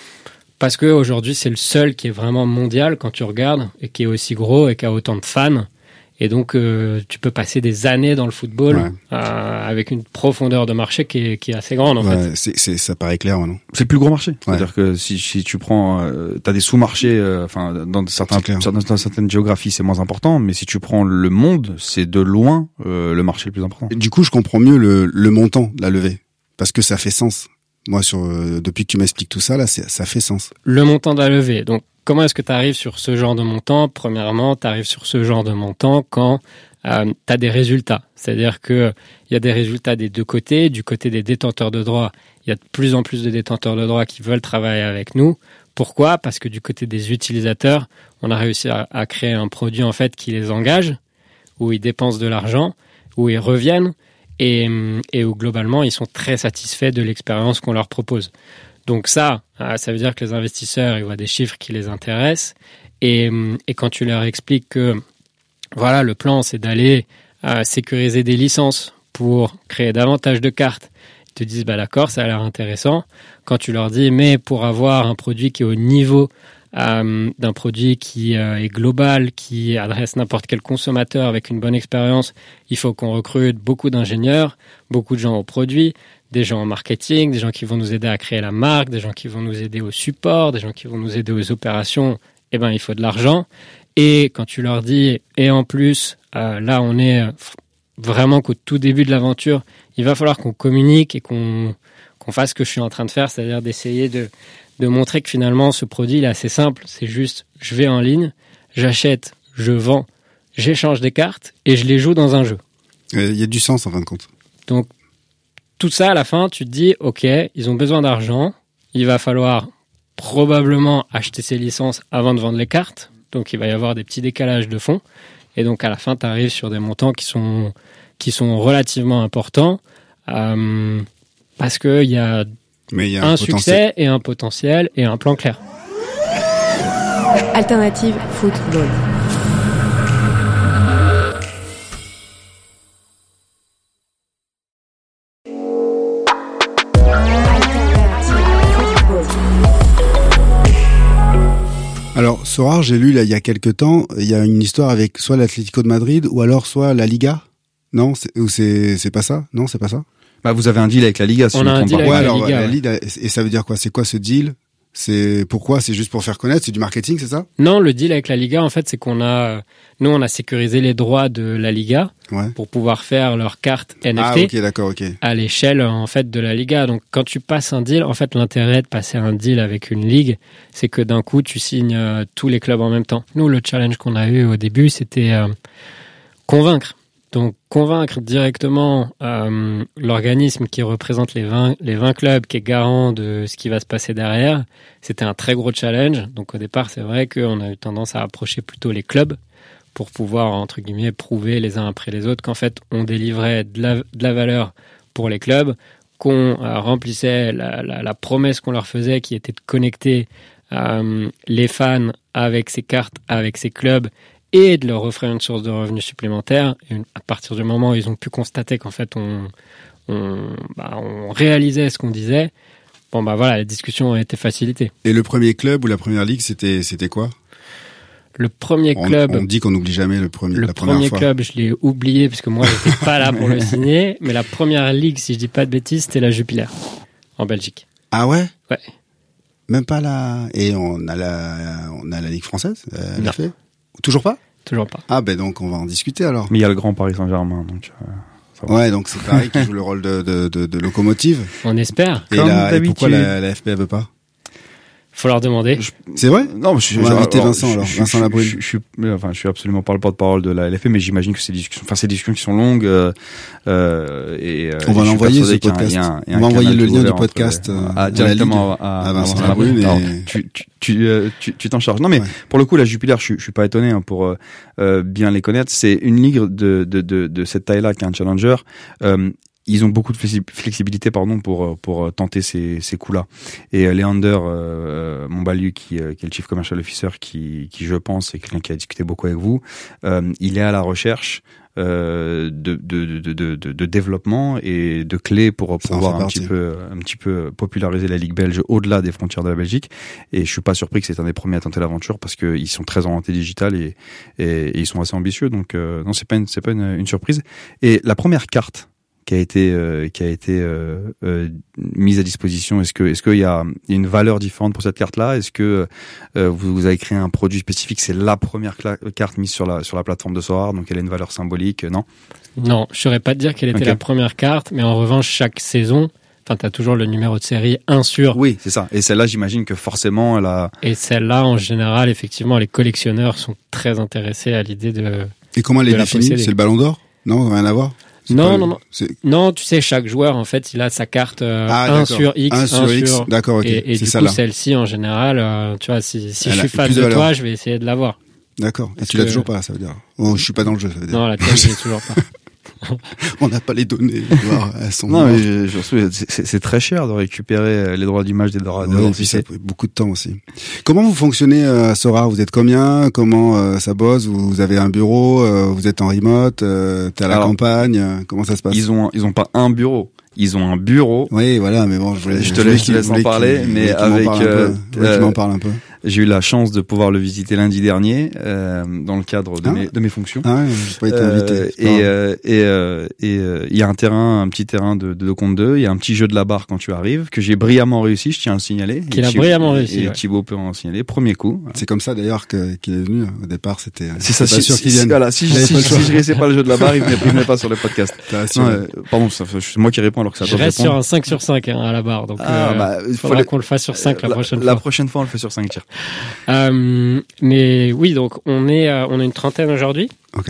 Speaker 9: Parce qu'aujourd'hui, c'est le seul qui est vraiment mondial quand tu regardes et qui est aussi gros et qui a autant de fans. Et donc, euh, tu peux passer des années dans le football ouais. euh, avec une profondeur de marché qui est, qui est assez grande, en
Speaker 3: ouais,
Speaker 9: fait.
Speaker 3: C'est, c'est, ça paraît clair, non ?
Speaker 8: C'est le plus gros marché.
Speaker 3: Ouais.
Speaker 8: C'est-à-dire que si, si tu prends, euh, t'as des sous-marchés, enfin, euh, dans certains, certains, dans certaines géographies, c'est moins important, mais si tu prends le monde, c'est de loin euh, le marché le plus important.
Speaker 3: Et du coup, je comprends mieux le, le montant de la levée, parce que ça fait sens. Moi, sur euh, depuis que tu m'expliques tout ça, là, c'est, ça fait sens.
Speaker 9: Le montant de la levée. Donc, comment est-ce que tu arrives sur ce genre de montant ? Premièrement, tu arrives sur ce genre de montant quand euh, tu as des résultats. C'est-à-dire qu'il y a des résultats des deux côtés. Du côté des détenteurs de droits, il y a de plus en plus de détenteurs de droits qui veulent travailler avec nous. Pourquoi ? Parce que du côté des utilisateurs, on a réussi à, à créer un produit en fait qui les engage, où ils dépensent de l'argent, où ils reviennent et, et où globalement ils sont très satisfaits de l'expérience qu'on leur propose. Donc ça, ça veut dire que les investisseurs, ils voient des chiffres qui les intéressent. Et, et quand tu leur expliques que voilà, le plan, c'est d'aller euh, sécuriser des licences pour créer davantage de cartes, ils te disent, bah d'accord, ça a l'air intéressant. Quand tu leur dis, mais pour avoir un produit qui est au niveau euh, d'un produit qui euh, est global, qui adresse n'importe quel consommateur avec une bonne expérience, il faut qu'on recrute beaucoup d'ingénieurs, beaucoup de gens au produit, des gens en marketing, des gens qui vont nous aider à créer la marque, des gens qui vont nous aider au support, des gens qui vont nous aider aux opérations. Eh ben, il faut de l'argent. Et quand tu leur dis, et en plus, euh, là, on est vraiment qu'au tout début de l'aventure, il va falloir qu'on communique et qu'on, qu'on fasse ce que je suis en train de faire, c'est-à-dire d'essayer de, de montrer que finalement, ce produit, il est assez simple. C'est juste, je vais en ligne, j'achète, je vends, j'échange des cartes et je les joue dans un jeu.
Speaker 3: Il y a du sens, en fin de compte.
Speaker 9: Donc, tout ça, à la fin, tu te dis, OK, ils ont besoin d'argent. Il va falloir probablement acheter ces licences avant de vendre les cartes. Donc, il va y avoir des petits décalages de fonds. Et donc, à la fin, tu arrives sur des montants qui sont, qui sont relativement importants euh, parce qu'il y a,
Speaker 3: Mais y a
Speaker 9: un,
Speaker 3: un
Speaker 9: succès et un potentiel et un plan clair.
Speaker 2: Alternative football.
Speaker 3: Alors, Sorare, j'ai lu là il y a quelques temps, il y a une histoire avec soit l'Atlético de Madrid ou alors soit la Liga. Non, c'est, ou c'est c'est pas ça. Non, c'est pas ça.
Speaker 8: Bah, vous avez un deal avec la Liga, si
Speaker 9: On
Speaker 8: je me
Speaker 9: a un
Speaker 8: trompe
Speaker 9: deal
Speaker 8: pas.
Speaker 9: avec
Speaker 3: Ouais,
Speaker 9: la
Speaker 3: alors
Speaker 9: Liga,
Speaker 3: la
Speaker 9: ouais.
Speaker 3: Liga, et ça veut dire quoi ? C'est quoi ce deal ? C'est pourquoi ? C'est juste pour faire connaître ? C'est du marketing, c'est ça ?
Speaker 9: Non, le deal avec la Liga, en fait, c'est qu'on a, nous, on a sécurisé les droits de la Liga
Speaker 3: Ouais.
Speaker 9: pour pouvoir faire leur carte N F
Speaker 3: Ah,
Speaker 9: T
Speaker 3: ok, d'accord, ok.
Speaker 9: à l'échelle, en fait, de la Liga. Donc, quand tu passes un deal, en fait, l'intérêt de passer un deal avec une ligue, c'est que d'un coup, tu signes euh, tous les clubs en même temps. Nous, le challenge qu'on a eu au début, c'était euh, convaincre. Donc, convaincre directement euh, l'organisme qui représente les vingt, les vingt clubs, qui est garant de ce qui va se passer derrière, c'était un très gros challenge. Donc, au départ, c'est vrai qu'on a eu tendance à approcher plutôt les clubs pour pouvoir, entre guillemets, prouver les uns après les autres qu'en fait, on délivrait de la, de la valeur pour les clubs, qu'on euh, remplissait la, la, la promesse qu'on leur faisait, qui était de connecter euh, les fans avec ces cartes, avec ces clubs, et de leur offrir une source de revenus supplémentaire. Et à partir du moment où ils ont pu constater qu'en fait on, on, bah, on réalisait ce qu'on disait, bon bah voilà, la discussion a été facilitée.
Speaker 3: Et le premier club ou la première ligue, c'était c'était quoi ?
Speaker 9: Le premier
Speaker 3: on,
Speaker 9: club,
Speaker 3: on dit qu'on n'oublie jamais le premier,
Speaker 9: le
Speaker 3: la première
Speaker 9: premier
Speaker 3: fois.
Speaker 9: club, je l'ai oublié puisque moi j'étais pas là pour le signer, mais la première ligue, si je dis pas de bêtises, c'était la Jupiler en Belgique.
Speaker 3: Ah ouais ?
Speaker 9: Ouais.
Speaker 3: Même pas la. Et on a la, on a la ligue française. Euh, elle
Speaker 9: Non.
Speaker 3: a fait ? Toujours pas ?
Speaker 9: Toujours pas.
Speaker 3: Ah ben donc on va en discuter alors.
Speaker 8: Mais il y a le grand Paris Saint-Germain, donc. Euh, ça va.
Speaker 3: Ouais, donc c'est Paris qui joue le rôle de, de, de, de locomotive.
Speaker 9: On espère.
Speaker 3: Et,
Speaker 8: Comme
Speaker 3: la, et pourquoi
Speaker 8: d'habitude.
Speaker 3: la, la F P A veut pas ?
Speaker 9: Faut leur demander.
Speaker 8: Je-
Speaker 3: C'est vrai?
Speaker 8: Non, je,
Speaker 3: On va
Speaker 8: je-
Speaker 3: inviter
Speaker 8: alors,
Speaker 3: Vincent,
Speaker 8: je-
Speaker 3: alors.
Speaker 8: je-
Speaker 3: Vincent
Speaker 8: je-
Speaker 3: Labrune.
Speaker 8: Je, je, suis, enfin, je suis absolument pas le porte-parole de la L F P, mais j'imagine que c'est des discussions, enfin, c'est des discussions qui sont longues. Euh, euh, et, euh,
Speaker 3: On va
Speaker 8: et je suis
Speaker 3: l'envoyer,
Speaker 8: persuadé
Speaker 3: ce
Speaker 8: qu'il y a un-
Speaker 3: podcast.
Speaker 8: il y a un- il y a
Speaker 3: On
Speaker 8: un
Speaker 3: va envoyer
Speaker 8: canal
Speaker 3: le
Speaker 8: qui est
Speaker 3: lien du
Speaker 8: ouvert entre
Speaker 3: podcast,
Speaker 8: les-
Speaker 3: euh,
Speaker 8: à,
Speaker 3: à la
Speaker 8: directement
Speaker 3: Ligue,
Speaker 8: à,
Speaker 3: à
Speaker 8: à
Speaker 3: Vincent
Speaker 8: Vincent
Speaker 3: Labrune
Speaker 8: Labrune. Alors,
Speaker 3: et-
Speaker 8: tu, tu, tu, euh, tu, tu t'en charges. Non, mais
Speaker 3: Ouais.
Speaker 8: pour le coup, la Jupiler, je, suis- je suis pas étonné hein, pour euh, euh, bien les connaître. C'est une ligue de, de, de, de cette taille-là qui est un challenger. Euh, Ils ont beaucoup de flexi- flexibilité pardon pour pour tenter ces ces coups-là. Et euh, Leander euh, Montbalieu qui, euh, qui est le chief commercial officer qui qui je pense est quelqu'un qui a discuté beaucoup avec vous, euh, il est à la recherche euh, de, de de de de de développement et de clés pour
Speaker 3: Ça en
Speaker 8: pouvoir
Speaker 3: fait
Speaker 8: un petit
Speaker 3: partie.
Speaker 8: peu un petit peu populariser la ligue belge au-delà des frontières de la Belgique. Et je suis pas surpris que c'est un des premiers à tenter l'aventure parce que ils sont très orientés digital et et, et ils sont assez ambitieux. Donc euh, non, c'est pas une, c'est pas une, une surprise. Et la première carte qui a été euh, qui a été euh, euh, mise à disposition, est-ce que est-ce qu'il y a une valeur différente pour cette carte-là? Est-ce que euh, vous, vous avez créé un produit spécifique? C'est la première cla- carte mise sur la sur la plateforme de Sorar, donc elle a une valeur symbolique, non?
Speaker 9: Non, je saurais pas te dire quelle était
Speaker 8: Ok.
Speaker 9: la première carte, mais en revanche, chaque saison, enfin, t'as toujours le numéro de série un sur.
Speaker 8: Oui, c'est ça. Et celle-là, j'imagine que forcément, elle a.
Speaker 9: Et celle-là, en général, effectivement, les collectionneurs sont très intéressés à l'idée de.
Speaker 3: Et comment elle est
Speaker 9: de la
Speaker 3: définie?
Speaker 9: posséder.
Speaker 3: C'est le Ballon d'Or? Non, rien à voir? C'est
Speaker 9: Non,
Speaker 3: pas-
Speaker 9: non, non.
Speaker 3: c'est-
Speaker 9: Non, tu sais, chaque joueur, en fait, il a sa carte euh,
Speaker 3: Ah,
Speaker 9: un
Speaker 3: d'accord.
Speaker 9: sur X,
Speaker 3: un sur X. D'accord, ok.
Speaker 9: Et, et
Speaker 3: c'est
Speaker 9: du
Speaker 3: ça
Speaker 9: coup,
Speaker 3: là.
Speaker 9: celle-ci, en général, euh, tu vois, si, si
Speaker 3: Elle
Speaker 9: je
Speaker 3: a
Speaker 9: suis fan
Speaker 3: plus
Speaker 9: de,
Speaker 3: de valeur.
Speaker 9: toi, je vais essayer de l'avoir.
Speaker 3: D'accord. Et
Speaker 9: Parce
Speaker 3: tu l'as
Speaker 9: que-
Speaker 3: toujours pas, ça veut dire. Oh, je suis pas dans le jeu, ça veut dire.
Speaker 9: Non, la tienne, je l'ai toujours pas.
Speaker 3: On n'a pas les données. Voir, elles sont
Speaker 8: Non,
Speaker 3: mortes.
Speaker 8: mais je, je, je- c'est- c'est c'est très cher de récupérer les droits d'image des droits de
Speaker 3: Ouais,
Speaker 8: droits
Speaker 3: puis ça
Speaker 8: officiels.
Speaker 3: fait beaucoup de temps aussi. Comment vous fonctionnez euh, à Sorar? Vous êtes combien? Comment euh, ça bosse? vous, vous avez un bureau? euh, Vous êtes en remote? euh, T'es à la
Speaker 8: Alors,
Speaker 3: campagne? euh, Comment ça se passe?
Speaker 8: Ils ont ils ont pas un bureau, ils ont un bureau.
Speaker 3: Oui, voilà, mais bon, je, voulais,
Speaker 8: Je te
Speaker 3: voulais
Speaker 8: laisse- je te
Speaker 3: qu'il-
Speaker 8: laisse en
Speaker 3: voulais
Speaker 8: parler,
Speaker 3: qu'il-
Speaker 8: mais
Speaker 3: voulais qu'il m'en
Speaker 8: avec,
Speaker 3: parle un peu.
Speaker 8: euh,
Speaker 3: Je voulais qu'il
Speaker 8: euh,
Speaker 3: m'en parle un peu.
Speaker 8: J'ai eu la chance de pouvoir le visiter lundi dernier euh, dans le cadre de,
Speaker 3: Ah.
Speaker 8: mes, de mes fonctions.
Speaker 3: Ah ouais, j'ai pas été
Speaker 8: Euh,
Speaker 3: invité. c'est pas
Speaker 8: et
Speaker 3: grave.
Speaker 8: euh, et euh, et euh, il y a un terrain, un petit terrain de de deux contre deux. Il y a un petit jeu de la barre quand tu arrives que j'ai brillamment réussi. Je tiens à le signaler.
Speaker 9: Qu'il
Speaker 8: Et
Speaker 9: a
Speaker 8: Thibaut-
Speaker 9: brillamment réussi,
Speaker 8: Et
Speaker 9: ouais.
Speaker 8: Thibaut peut en signaler. Premier coup.
Speaker 3: C'est comme ça d'ailleurs que qu'il est venu. Au départ, c'était.
Speaker 8: C'est ça.
Speaker 3: pas
Speaker 8: Si,
Speaker 3: sûr
Speaker 8: si,
Speaker 3: qu'il
Speaker 8: si-
Speaker 3: vienne.
Speaker 8: voilà, si,
Speaker 3: Il avait
Speaker 8: si,
Speaker 3: pas le
Speaker 8: si
Speaker 3: choix.
Speaker 8: je réussissais pas le jeu de la barre, il venait, il venait pas sur le podcast.
Speaker 3: T'as
Speaker 8: Non,
Speaker 3: assuré.
Speaker 8: euh, pardon, ça, fait- c'est moi qui réponds alors que ça
Speaker 9: Je
Speaker 8: doit
Speaker 9: reste sur
Speaker 8: répondre.
Speaker 9: un cinq sur cinq hein, à la barre, donc
Speaker 8: Ah,
Speaker 9: euh,
Speaker 8: bah, il
Speaker 9: faudra
Speaker 8: fallait-
Speaker 9: qu'on le fasse sur cinq la,
Speaker 8: la,
Speaker 9: prochaine
Speaker 8: la
Speaker 9: fois.
Speaker 8: prochaine fois, on le fait sur cinq tirs.
Speaker 9: Euh, mais oui, donc on est, euh, on est une trentaine aujourd'hui.
Speaker 3: Ok.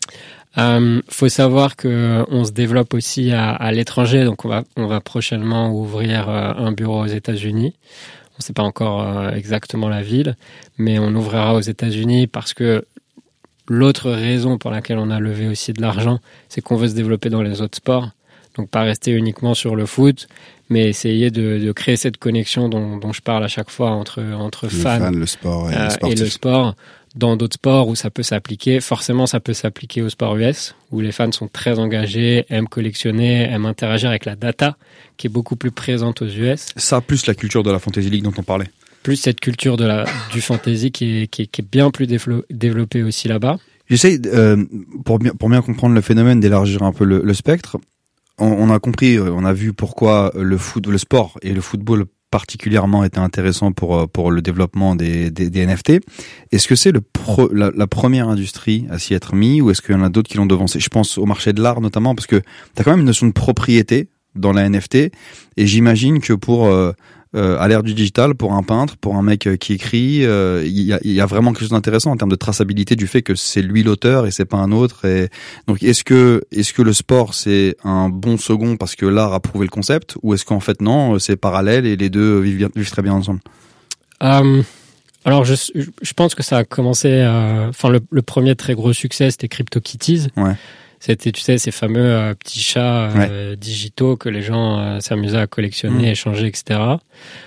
Speaker 9: Euh, faut savoir que on se développe aussi à, à l'étranger, donc on va, on va prochainement ouvrir euh, un bureau aux États-Unis. On ne sait pas encore euh, exactement la ville, mais on ouvrira aux États-Unis parce que l'autre raison pour laquelle on a levé aussi de l'argent, c'est qu'on veut se développer dans les autres sports. Donc pas rester uniquement sur le foot, mais essayer de, de créer cette connexion dont, dont je parle à chaque fois entre, entre
Speaker 3: Le
Speaker 9: fans
Speaker 3: fan, le sport et
Speaker 9: euh,
Speaker 3: le
Speaker 9: et
Speaker 3: sportif.
Speaker 9: le sport. Dans d'autres sports où ça peut s'appliquer, forcément ça peut s'appliquer au sport U S, où les fans sont très engagés, aiment collectionner, aiment interagir avec la data, qui est beaucoup plus présente aux U S.
Speaker 8: Ça plus la culture de la Fantasy League dont on parlait.
Speaker 9: Plus cette culture de la, du fantasy qui est, qui est, qui est bien plus dévelop- développée aussi là-bas.
Speaker 8: J'essaye, euh, pour bien pour bien comprendre le phénomène, d'élargir un peu le, le spectre. On, on a compris, euh, on a vu pourquoi le foot, le sport et le football particulièrement étaient intéressants pour pour le développement des des, des N F T. Est-ce que c'est le pro, la, la première industrie à s'y être mis, ou est-ce qu'il y en a d'autres qui l'ont devancé? Je pense au marché de l'art notamment, parce que t'as quand même une notion de propriété dans la N F T, et j'imagine que pour euh, Euh, à l'ère du digital, pour un peintre, pour un mec euh, qui écrit, euh, il y, a, il y a vraiment quelque chose d'intéressant en termes de traçabilité du fait que c'est lui l'auteur et c'est pas un autre. Et donc, est-ce que est-ce que le sport c'est un bon second parce que l'art a prouvé le concept, ou est-ce qu'en fait non, c'est parallèle et les deux vivent, bien- vivent très bien ensemble?
Speaker 9: Euh, alors je, je pense que ça a commencé, euh, enfin le, le premier très gros succès c'était CryptoKitties.
Speaker 8: Ouais.
Speaker 9: C'était, tu sais, ces fameux euh, petits chats euh, ouais. digitaux que les gens euh, s'amusaient à collectionner, mmh. échanger, et cetera.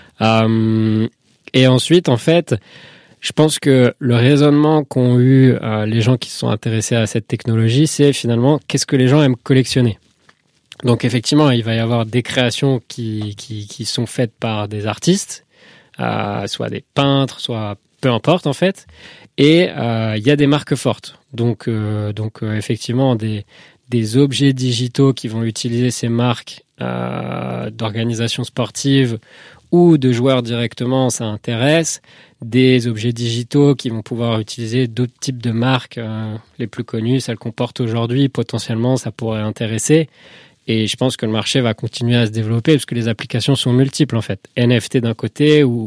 Speaker 9: Euh, et ensuite, en fait, je pense que le raisonnement qu'ont eu euh, les gens qui se sont intéressés à cette technologie, c'est finalement qu'est-ce que les gens aiment collectionner. Donc effectivement, il va y avoir des créations qui, qui, qui sont faites par des artistes, euh, soit des peintres, soit peu importe en fait. Et il euh, y a des marques fortes. Donc, euh, donc euh, effectivement, des, des objets digitaux qui vont utiliser ces marques euh, d'organisations sportives ou de joueurs directement, ça intéresse. Des objets digitaux qui vont pouvoir utiliser d'autres types de marques, euh, les plus connues, celles qu'on porte aujourd'hui, potentiellement, ça pourrait intéresser. Et je pense que le marché va continuer à se développer parce que les applications sont multiples en fait. N F T d'un côté ou, ou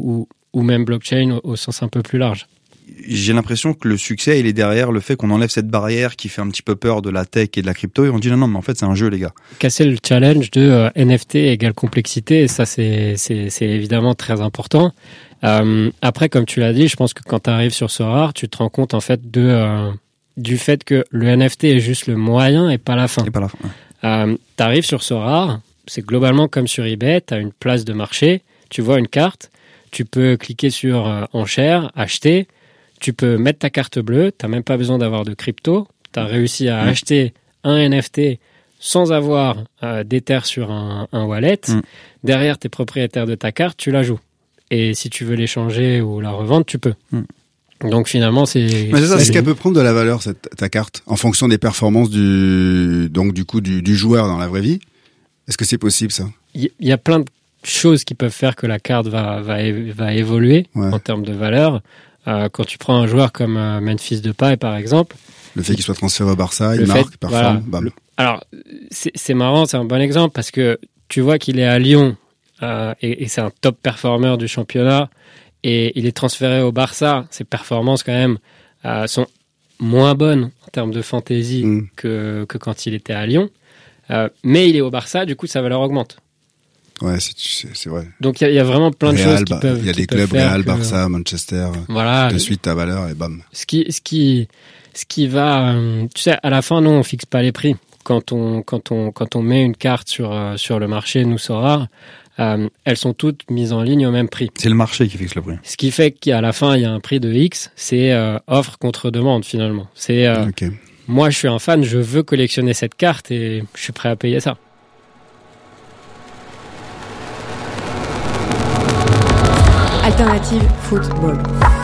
Speaker 9: ou même blockchain au, au sens un peu plus large.
Speaker 8: J'ai l'impression que le succès, il est derrière le fait qu'on enlève cette barrière qui fait un petit peu peur de la tech et de la crypto et on dit non, non, mais en fait, c'est un jeu, les gars.
Speaker 9: Casser le challenge de euh, N F T égale complexité, et ça, c'est, c'est, c'est évidemment très important. Euh, après, comme tu l'as dit, je pense que quand tu arrives sur Sorare, tu te rends compte, en fait, de, euh, du fait que le N F T est juste le moyen et pas la fin.
Speaker 8: Et pas la fin, ouais.
Speaker 9: Euh, tu arrives sur Sorare, c'est globalement comme sur eBay, tu as une place de marché, tu vois une carte, tu peux cliquer sur euh, enchères, acheter. Tu peux mettre ta carte bleue, tu n'as même pas besoin d'avoir de crypto. Tu as réussi à mmh. acheter un N F T sans avoir euh, d'Ether sur un, un wallet. Mmh. Derrière, tu es propriétaire de ta carte, tu la joues. Et si tu veux l'échanger ou la revendre, tu peux. Mmh. Donc finalement, c'est...
Speaker 3: Mais c'est ça, est-ce qu'elle peut prendre de la valeur, cette, ta carte, en fonction des performances du, donc, du, coup, du, du joueur dans la vraie vie? Est-ce que c'est possible, ça?
Speaker 9: Il y, y a plein de choses qui peuvent faire que la carte va, va, va évoluer ouais. en termes de valeur. Euh, quand tu prends un joueur comme euh, Memphis Depay, par exemple...
Speaker 3: Le fait qu'il soit transféré au Barça, il marque, il performe, voilà, bam.
Speaker 9: Le, alors, c'est, c'est marrant, c'est un bon exemple, parce que tu vois qu'il est à Lyon, euh, et, et c'est un top performeur du championnat, et il est transféré au Barça. Ses performances, quand même, euh, sont moins bonnes en termes de fantasy mm. que, que quand il était à Lyon. Euh, mais il est au Barça, du coup, sa valeur augmente.
Speaker 3: Ouais, c'est, c'est, c'est vrai.
Speaker 9: Donc il y, y a vraiment plein de
Speaker 3: Real,
Speaker 9: choses qui
Speaker 3: bah,
Speaker 9: peuvent.
Speaker 3: Il y a des clubs Real, que... Barça, Manchester.
Speaker 9: Voilà.
Speaker 3: De suite ta valeur et bam.
Speaker 9: Ce qui, ce qui, ce qui va, euh, tu sais, à la fin, nous on fixe pas les prix quand on, quand on, quand on met une carte sur euh, sur le marché, nous Sorare, euh, elles sont toutes mises en ligne au même prix.
Speaker 8: C'est le marché qui fixe le prix.
Speaker 9: Ce qui fait qu'à la fin il y a un prix de X, c'est euh, offre contre demande finalement. C'est euh, okay. Moi je suis un fan, je veux collectionner cette carte et je suis prêt à payer ça.
Speaker 2: Alternative football.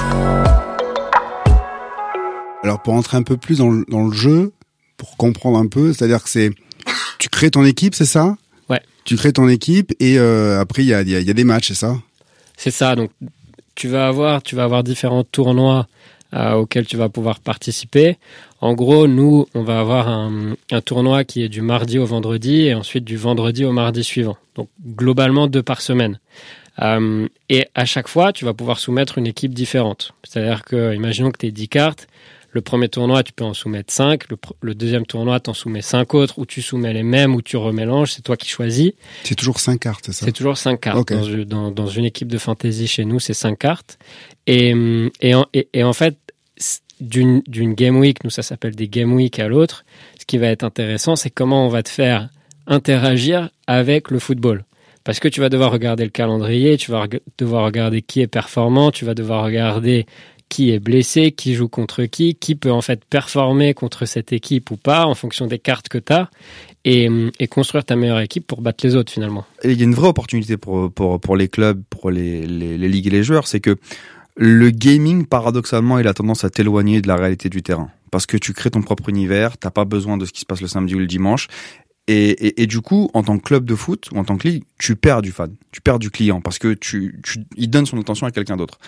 Speaker 3: Alors pour entrer un peu plus dans le, dans le jeu, pour comprendre un peu, c'est-à-dire que c'est, tu crées ton équipe, c'est ça?
Speaker 9: Ouais.
Speaker 3: Tu crées ton équipe et euh, après il y a, y, a, y a des matchs, c'est ça?
Speaker 9: C'est ça. Donc tu vas avoir, tu vas avoir différents tournois euh, auxquels tu vas pouvoir participer. En gros, nous, on va avoir un, un tournoi qui est du mardi au vendredi et ensuite du vendredi au mardi suivant. Donc globalement deux par semaine. Euh, et à chaque fois, tu vas pouvoir soumettre une équipe différente. C'est-à-dire que, imaginons que tu aies dix cartes. Le premier tournoi, tu peux en soumettre cinq. Le, pr- le deuxième tournoi, tu en soumets cinq autres, ou tu soumets les mêmes, ou tu remélanges. C'est toi qui choisis.
Speaker 3: C'est toujours cinq cartes, c'est ça?
Speaker 9: C'est toujours cinq cartes.
Speaker 3: Okay.
Speaker 9: Dans, dans, dans une équipe de fantasy chez nous, c'est cinq cartes. Et, et, en, et, et en fait, d'une, d'une game week, nous, ça s'appelle des game week à l'autre. Ce qui va être intéressant, c'est comment on va te faire interagir avec le football. Parce que tu vas devoir regarder le calendrier, tu vas reg- devoir regarder qui est performant, tu vas devoir regarder qui est blessé, qui joue contre qui, qui peut en fait performer contre cette équipe ou pas en fonction des cartes que tu as et, et construire ta meilleure équipe pour battre les autres finalement.
Speaker 8: Et il y a une vraie opportunité pour, pour, pour les clubs, pour les, les, les ligues et les joueurs, c'est que le gaming, paradoxalement, il a tendance à t'éloigner de la réalité du terrain. Parce que tu crées ton propre univers, t'as pas besoin de ce qui se passe le samedi ou le dimanche. Et, et, et du coup, en tant que club de foot ou en tant que ligue, tu perds du fan, tu perds du client parce que tu, tu, il donne son attention à quelqu'un d'autre.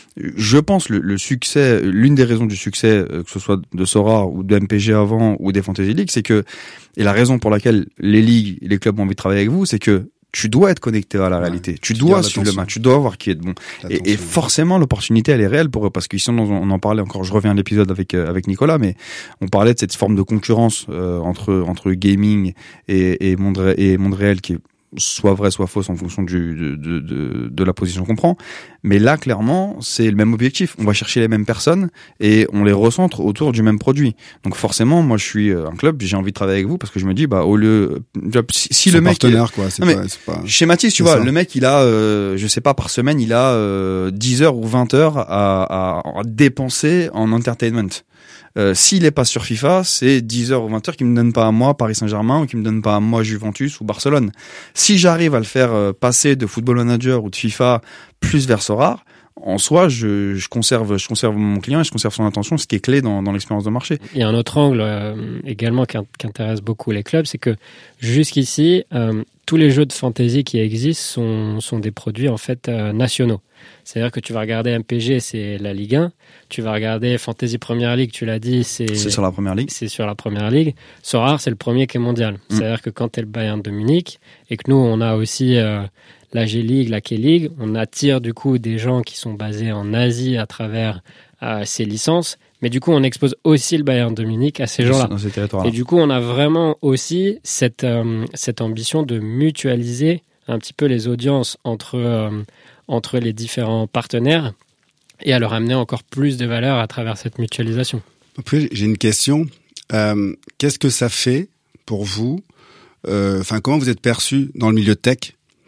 Speaker 8: Je pense le, le succès, l'une des raisons du succès, que ce soit de Sorare ou de M P G avant ou des Fantasy League, c'est que, et la raison pour laquelle les ligues et les clubs ont envie de travailler avec vous, c'est que tu dois être connecté à la réalité. Ouais, tu, tu dois suivre le match. Tu dois voir qui est bon. Et, et forcément, l'opportunité, elle est réelle pour eux. Parce qu'ici, on, on en parlait encore, je reviens à l'épisode avec, euh, avec Nicolas, mais on parlait de cette forme de concurrence, euh, entre, entre gaming et, et monde, et monde réel qui est soit vraie, soit fausse en fonction du, de, de, de, de la position qu'on prend. Mais là, clairement, c'est le même objectif. On va chercher les mêmes personnes et on les recentre autour du même produit. Donc forcément, moi, je suis un club, j'ai envie de travailler avec vous parce que je me dis, bah, au lieu, si, si le mec,
Speaker 3: partenaire, quoi, c'est
Speaker 8: non,
Speaker 3: pas, c'est pas,
Speaker 8: schématise, tu vois, ça. Le mec, il a, euh, je sais pas, par semaine, il a, euh, dix heures ou vingt heures à, à, à dépenser en entertainment. Euh, s'il est pas sur FIFA, c'est dix heures ou vingt heures qui me donnent pas à moi Paris Saint-Germain ou qui me donnent pas à moi Juventus ou Barcelone. Si j'arrive à le faire euh, passer de Football Manager ou de FIFA plus vers Sorare, en soi, je, je conserve, je conserve mon client et je conserve son attention, ce qui est clé dans, dans l'expérience de marché.
Speaker 9: Il y a un autre angle euh, également qui, qui intéresse beaucoup les clubs, c'est que jusqu'ici, euh, tous les jeux de fantasy qui existent sont, sont des produits en fait euh, nationaux. C'est-à-dire que tu vas regarder M P G, c'est la Ligue un. Tu vas regarder Fantasy Premier League, tu l'as dit, c'est...
Speaker 8: C'est sur la Première Ligue.
Speaker 9: C'est sur la Première Ligue. Sorare, c'est le premier qui est mondial. Mmh. C'est-à-dire que quand t'es le Bayern de Munich, et que nous, on a aussi euh, la G-League, la K-League. On attire du coup des gens qui sont basés en Asie à travers euh, ces licences. Mais du coup, on expose aussi le Bayern de Munich à ces gens-là.
Speaker 8: Dans ces territoires-là.
Speaker 9: Et du coup, on a vraiment aussi cette, euh, cette ambition de mutualiser un petit peu les audiences entre, euh, entre les différents partenaires et à leur amener encore plus de valeur à travers cette mutualisation.
Speaker 3: Après, j'ai une question. Euh, qu'est-ce que ça fait pour vous? Enfin, euh, comment vous êtes perçu dans le milieu tech,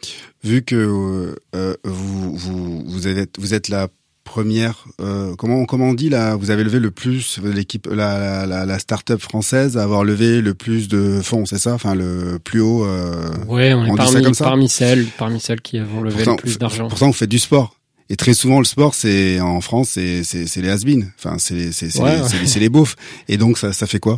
Speaker 3: vu que euh, vous, vous, vous êtes, vous êtes la première, euh, comment, comment on dit là, vous avez levé le plus, l'équipe, la, la, la start-up française à avoir levé le plus de fonds, c'est ça? Enfin, le plus haut. Euh,
Speaker 9: ouais, on, on est parmi, parmi celles, parmi celles qui vont lever
Speaker 3: pourtant,
Speaker 9: le plus d'argent.
Speaker 3: Pourtant, vous faites du sport. Et très souvent, le sport, c'est, en France, c'est, c'est, c'est les has-been. Enfin, c'est, c'est, c'est,
Speaker 9: ouais,
Speaker 3: les,
Speaker 9: ouais.
Speaker 3: c'est, c'est les beaufs. Et donc, ça, ça fait quoi?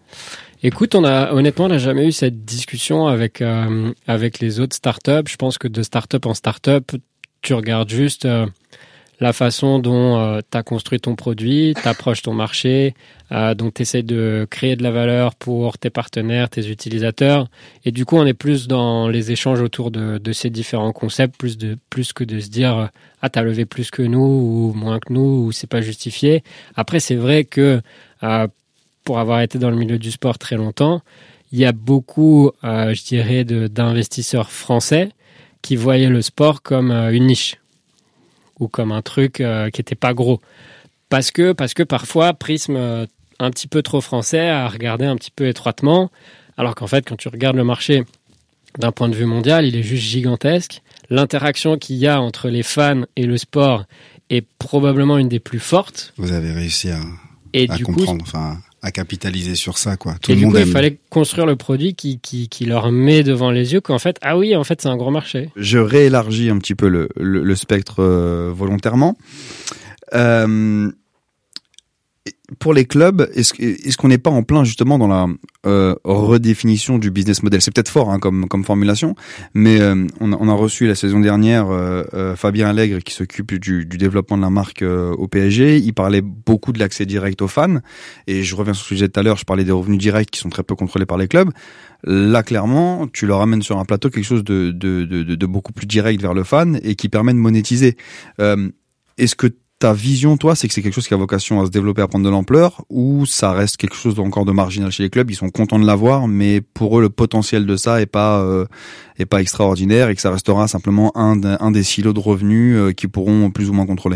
Speaker 9: Écoute, on a, honnêtement, on n'a jamais eu cette discussion avec, euh, avec les autres startups. Je pense que de startup en startup, tu regardes juste, euh, la façon dont euh, tu as construit ton produit, tu approches ton marché, euh, donc tu essaies de créer de la valeur pour tes partenaires, tes utilisateurs. Et du coup, on est plus dans les échanges autour de, de ces différents concepts, plus, de, plus que de se dire « Ah, tu as levé plus que nous ou moins que nous ou c'est pas justifié ». Après, c'est vrai que euh, pour avoir été dans le milieu du sport très longtemps, il y a beaucoup, euh, je dirais, de, d'investisseurs français qui voyaient le sport comme euh, une niche ou comme un truc euh, qui était pas gros. Parce que, parce que parfois, Prism, euh, un petit peu trop français, a regardé un petit peu étroitement, alors qu'en fait, quand tu regardes le marché d'un point de vue mondial, il est juste gigantesque. L'interaction qu'il y a entre les fans et le sport est probablement une des plus fortes.
Speaker 3: Vous avez réussi à,
Speaker 9: et
Speaker 3: à
Speaker 9: du
Speaker 3: comprendre,
Speaker 9: coup,
Speaker 3: enfin, à capitaliser sur ça, quoi. Tout
Speaker 9: et
Speaker 3: le
Speaker 9: du
Speaker 3: monde
Speaker 9: coup,
Speaker 3: aime.
Speaker 9: il fallait construire le produit qui, qui, qui leur met devant les yeux qu'en fait, ah oui, en fait, c'est un gros marché.
Speaker 8: Je réélargis un petit peu le, le, le spectre euh, volontairement. Euh, pour les clubs, est-ce, est-ce qu'on n'est pas en plein justement dans la euh, redéfinition du business model? C'est peut-être fort hein, comme, comme formulation, mais euh, on, a, on a reçu la saison dernière euh, euh, Fabien Allègre qui s'occupe du, du développement de la marque euh, au P S G. Il parlait beaucoup de l'accès direct aux fans, et je reviens sur ce que je disais tout à l'heure, je parlais des revenus directs qui sont très peu contrôlés par les clubs. Là, clairement, tu leur amènes sur un plateau quelque chose de, de, de, de, de beaucoup plus direct vers le fan et qui permet de monétiser. Euh, est-ce que ta vision, toi, c'est que c'est quelque chose qui a vocation à se développer, à prendre de l'ampleur, ou ça reste quelque chose encore de marginal chez les clubs? Ils sont contents de l'avoir, mais pour eux, le potentiel de ça est pas euh, est pas extraordinaire et que ça restera simplement un, un des silos de revenus euh, qui pourront plus ou moins contrôler.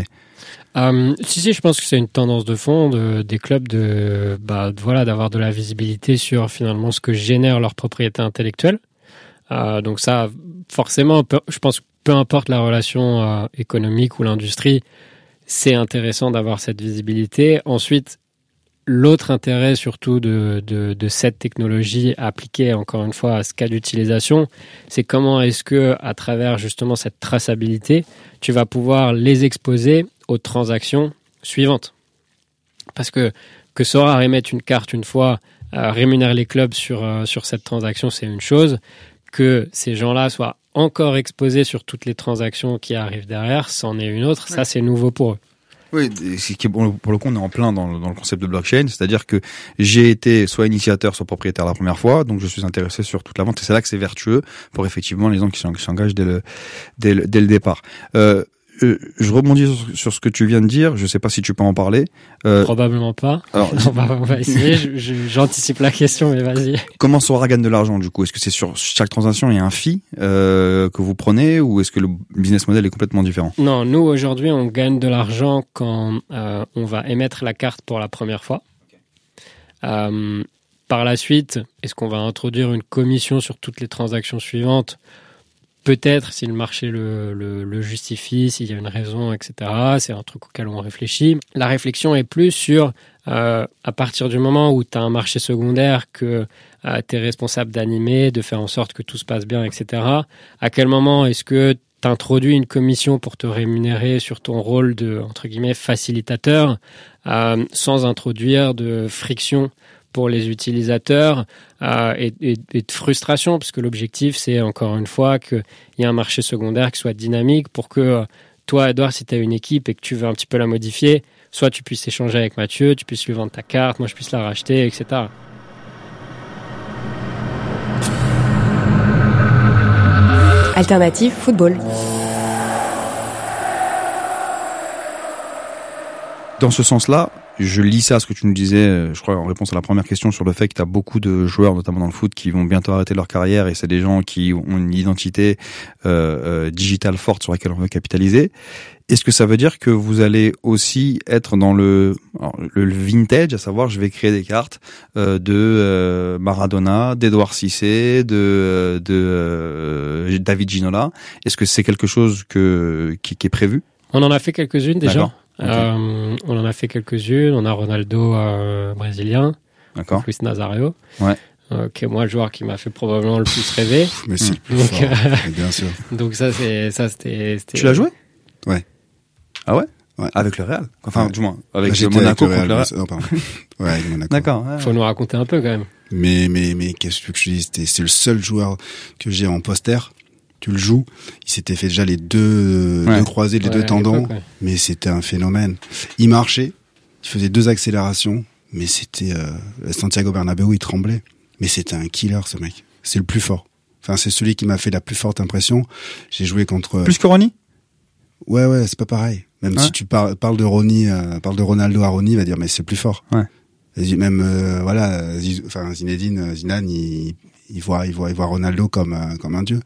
Speaker 9: Euh, si si, je pense que c'est une tendance de fond de, des clubs de, bah, de voilà, d'avoir de la visibilité sur finalement ce que génère leur propriété intellectuelle. Euh, donc ça, forcément, peu, je pense que peu importe la relation euh, économique ou l'industrie, c'est intéressant d'avoir cette visibilité. Ensuite, l'autre intérêt surtout de, de, de cette technologie appliquée encore une fois à ce cas d'utilisation, c'est comment est-ce que à travers justement cette traçabilité, tu vas pouvoir les exposer aux transactions suivantes. Parce que que Sora remettre une carte une fois, euh, rémunérer les clubs sur, euh, sur cette transaction, c'est une chose. Que ces gens-là soient encore exposés sur toutes les transactions qui arrivent derrière, c'en est une autre. Ça, c'est nouveau pour eux.
Speaker 8: Oui, c'est bon, pour le coup, on est en plein dans le, dans le concept de blockchain, c'est-à-dire que j'ai été soit initiateur, soit propriétaire la première fois, donc je suis intéressé sur toute la vente, et c'est là que c'est vertueux pour effectivement les gens qui s'engagent dès le, dès le, dès le départ. Euh, Euh, je rebondis sur, sur ce que tu viens de dire. Je sais pas si tu peux en parler. Euh,
Speaker 9: Probablement pas. Alors, on, va, on va essayer. je, je, j'anticipe la question, mais vas-y.
Speaker 8: Comment Sora gagne de l'argent du coup? Est-ce que c'est sur chaque transaction il y a un fee euh, que vous prenez, ou est-ce que le business model est complètement différent?
Speaker 9: Non, nous aujourd'hui on gagne de l'argent quand euh, on va émettre la carte pour la première fois. Okay. Euh, par la suite, est-ce qu'on va introduire une commission sur toutes les transactions suivantes? Peut-être, si le marché le, le, le justifie, s'il y a une raison, et cetera. C'est un truc auquel on réfléchit. La réflexion est plus sur, euh, à partir du moment où tu as un marché secondaire que euh, tu es responsable d'animer, de faire en sorte que tout se passe bien, et cetera. À quel moment est-ce que tu introduis une commission pour te rémunérer sur ton rôle de, entre guillemets, facilitateur, euh, sans introduire de friction pour les utilisateurs euh, et, et, et de frustration, parce que l'objectif, c'est encore une fois qu'il y ait un marché secondaire qui soit dynamique pour que euh, toi, Edouard, si tu as une équipe et que tu veux un petit peu la modifier, soit tu puisses échanger avec Mathieu, tu puisses lui vendre ta carte, moi je puisse la racheter, et cetera.
Speaker 2: Alternative football.
Speaker 8: Dans ce sens-là, je lis ça, ce que tu nous disais, je crois, en réponse à la première question sur le fait que tu as beaucoup de joueurs, notamment dans le foot, qui vont bientôt arrêter leur carrière, et c'est des gens qui ont une identité euh, euh, digitale forte sur laquelle on veut capitaliser. Est-ce que ça veut dire que vous allez aussi être dans le, alors, le vintage, à savoir, je vais créer des cartes euh, de euh, Maradona, d'Edouard Cissé, de, de euh, David Ginola. Est-ce que c'est quelque chose que qui, qui est prévu?
Speaker 9: On en a fait quelques-unes déjà.
Speaker 8: D'accord. Okay.
Speaker 9: Euh, on en a fait quelques-unes. On a Ronaldo euh, brésilien,
Speaker 8: D'accord.
Speaker 9: Luis Nazario,
Speaker 8: ouais.
Speaker 9: euh, qui est moi le joueur qui m'a fait probablement le plus rêver.
Speaker 3: Mais si,
Speaker 9: donc,
Speaker 3: fort,
Speaker 9: euh,
Speaker 3: bien sûr.
Speaker 9: Donc ça c'est ça c'était. c'était...
Speaker 8: Tu l'as joué?
Speaker 3: Ouais.
Speaker 8: Ah ouais?
Speaker 3: Ouais.
Speaker 8: Avec le Real. Enfin,
Speaker 3: ouais.
Speaker 8: du moins avec
Speaker 3: Bah,
Speaker 8: le Monaco
Speaker 3: avec le
Speaker 8: contre le Real.
Speaker 3: Non, pardon. Ouais, avec Monaco.
Speaker 8: D'accord. Ouais.
Speaker 9: Faut nous raconter un peu quand même.
Speaker 3: Mais mais mais qu'est-ce que tu veux que je te dise? C'était- C'est le seul joueur que j'ai en poster. Tu le joues, il s'était fait déjà les deux,
Speaker 8: Ouais.
Speaker 3: deux croisés, les
Speaker 9: Ouais,
Speaker 3: deux
Speaker 9: à
Speaker 3: tendons,
Speaker 9: l'époque, ouais.
Speaker 3: mais c'était un phénomène. Il marchait, il faisait deux accélérations, mais c'était euh, Santiago Bernabéu, il tremblait. Mais c'était un killer, ce mec. C'est le plus fort. Enfin, c'est celui qui m'a fait la plus forte impression. J'ai joué contre.
Speaker 8: Plus que Ronny?
Speaker 3: Ouais, ouais, c'est pas pareil. Même
Speaker 8: Ouais.
Speaker 3: si tu parles, parles de Ronny, euh, parles de Ronaldo à Ronny, il va dire mais c'est le plus fort.
Speaker 8: Ouais.
Speaker 3: Et même euh, voilà, Ziz- enfin Zinedine Zidane, il, il voit, il voit, il voit Ronaldo comme euh, comme un dieu.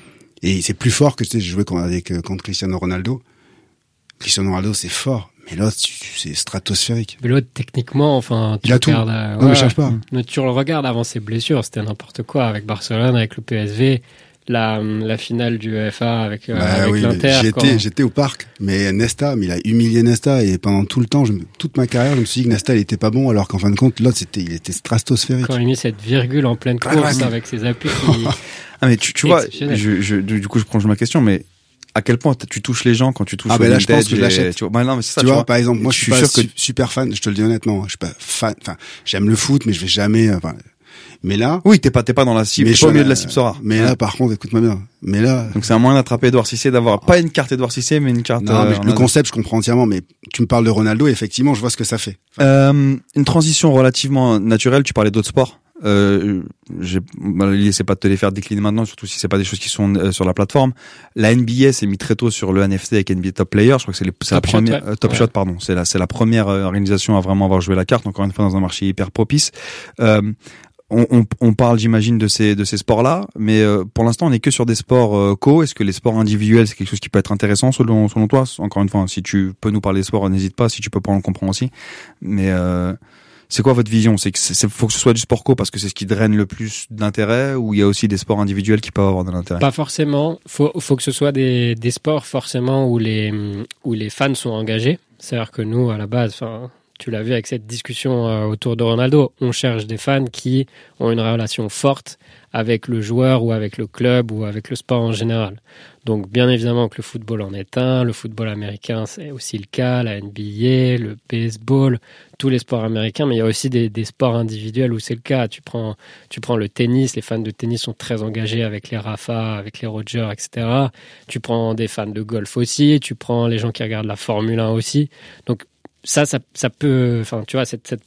Speaker 3: Et c'est plus fort que tu sais, j'ai joué contre, avec, contre Cristiano Ronaldo. Cristiano Ronaldo, c'est fort, mais l'autre, c'est stratosphérique.
Speaker 9: Mais l'autre techniquement, enfin, tu
Speaker 3: Il a tout.
Speaker 9: regardes, euh,
Speaker 3: Non, mais cherche pas.
Speaker 9: Mais tu le regardes avant ses blessures, c'était n'importe quoi avec Barcelone, avec le P S V, la la finale du U E F A avec, euh,
Speaker 3: Bah
Speaker 9: avec
Speaker 3: oui,
Speaker 9: l'Inter.
Speaker 3: j'étais,
Speaker 9: quand-
Speaker 3: j'étais au parc, mais Nesta, mais il a humilié Nesta, et pendant tout le temps, je, me- toute ma carrière, je me suis dit que Nesta, il était pas bon, alors qu'en fin de compte, l'autre, c'était, il était stratosphérique.
Speaker 9: Quand il a mis cette virgule en pleine
Speaker 3: Ah,
Speaker 9: course
Speaker 3: ouais.
Speaker 9: avec ses appuis. qui-
Speaker 8: Ah mais tu, tu vois,
Speaker 9: Exceptionnel.
Speaker 8: je, je, du coup je prolonge ma question, mais à quel point tu touches les gens quand tu touches
Speaker 3: Ah,
Speaker 8: au
Speaker 3: ben là, je pense
Speaker 8: vintage
Speaker 3: que je
Speaker 8: et-
Speaker 3: l'achète.
Speaker 8: tu vois, bah non, mais c'est ça,
Speaker 3: tu,
Speaker 8: tu
Speaker 3: vois,
Speaker 8: vois.
Speaker 3: par exemple, moi, je
Speaker 8: Je
Speaker 3: suis
Speaker 8: suis
Speaker 3: pas
Speaker 8: sûr que-
Speaker 3: su- super fan, je te le dis honnêtement, je suis pas fan, enfin, j'aime le foot, mais je vais jamais, euh, enfin, mais là,
Speaker 8: Oui, t'es pas, t'es pas dans la cible,
Speaker 3: mais
Speaker 8: t'es
Speaker 3: je
Speaker 8: pas au
Speaker 3: suis
Speaker 8: milieu de
Speaker 3: à-
Speaker 8: la cible Sora.
Speaker 3: Mais là, par contre, écoute-moi bien, mais là,
Speaker 8: Donc c'est un moyen d'attraper Edouard Cissé, d'avoir pas une carte Edouard Cissé, mais une carte.
Speaker 3: non,
Speaker 8: euh,
Speaker 3: mais le
Speaker 8: Ronaldo.
Speaker 3: concept, je comprends entièrement, mais tu me parles de Ronaldo, et effectivement, je vois ce que ça fait.
Speaker 8: Euh, une transition relativement naturelle. Tu parlais d'autres sports. Euh, j'ai, bah, l'idée c'est pas de te les faire décliner maintenant, surtout si c'est pas des choses qui sont euh, sur la plateforme. La N B A s'est mis très tôt sur le N F T avec N B A Top Player. Je crois que c'est, les, c'est la
Speaker 9: Top Shot,
Speaker 8: première
Speaker 9: ouais.
Speaker 8: euh, Top
Speaker 9: Ouais.
Speaker 8: Shot, pardon. C'est la, c'est la première euh, organisation à vraiment avoir joué la carte. Encore une fois dans un marché hyper propice. Euh, on, on, on parle, j'imagine, de ces de ces sports-là, mais euh, pour l'instant, on n'est que sur des sports euh, co. Est-ce que les sports individuels, c'est quelque chose qui peut être intéressant selon selon toi? Encore une fois, si tu peux nous parler des sports, n'hésite pas. Si tu peux pas, on le comprend aussi. Mais euh, c'est quoi votre vision? C'est que c'est, faut que ce soit du sport co parce que c'est ce qui draine le plus d'intérêt, ou il y a aussi des sports individuels qui peuvent avoir de l'intérêt?
Speaker 9: Pas forcément. Faut, faut que ce soit des, des sports forcément où les, où les fans sont engagés. C'est-à-dire que nous, à la base, enfin, tu l'as vu avec cette discussion euh, autour de Ronaldo, on cherche des fans qui ont une relation forte avec le joueur ou avec le club ou avec le sport en général. Donc bien évidemment que le football en est un, le football américain c'est aussi le cas, la N B A, le baseball, tous les sports américains, mais il y a aussi des, des sports individuels où c'est le cas. Tu prends, tu prends le tennis, les fans de tennis sont très engagés avec les Rafa, avec les Roger, et cetera. Tu prends des fans de golf aussi, tu prends les gens qui regardent la Formule un aussi. Donc ça, ça, ça peut, enfin tu vois, cette, cette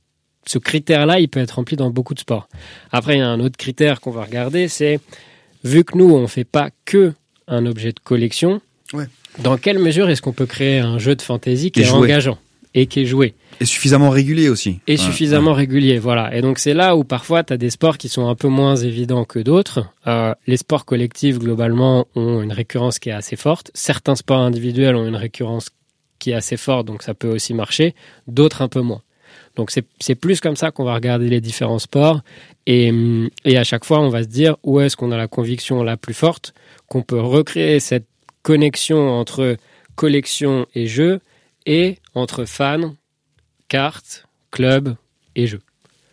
Speaker 9: ce critère-là, il peut être rempli dans beaucoup de sports. Après, il y a un autre critère qu'on va regarder, c'est, vu que nous, on ne fait pas que un objet de collection,
Speaker 8: Ouais.
Speaker 9: dans quelle mesure est-ce qu'on peut créer un jeu de fantasy qui
Speaker 8: Et
Speaker 9: est
Speaker 8: joué.
Speaker 9: engageant et qui est joué
Speaker 8: Et suffisamment régulier aussi.
Speaker 9: et
Speaker 8: Ouais,
Speaker 9: suffisamment
Speaker 8: ouais.
Speaker 9: régulier, voilà. Et donc, c'est là où parfois, tu as des sports qui sont un peu moins évidents que d'autres. Euh, les sports collectifs, globalement, ont une récurrence qui est assez forte. Certains sports individuels ont une récurrence qui est assez forte, donc ça peut aussi marcher. D'autres, un peu moins. Donc c'est, c'est plus comme ça qu'on va regarder les différents sports et, et à chaque fois on va se dire où est-ce qu'on a la conviction la plus forte qu'on peut recréer cette connexion entre collection et jeu et entre fans, cartes, clubs et jeux.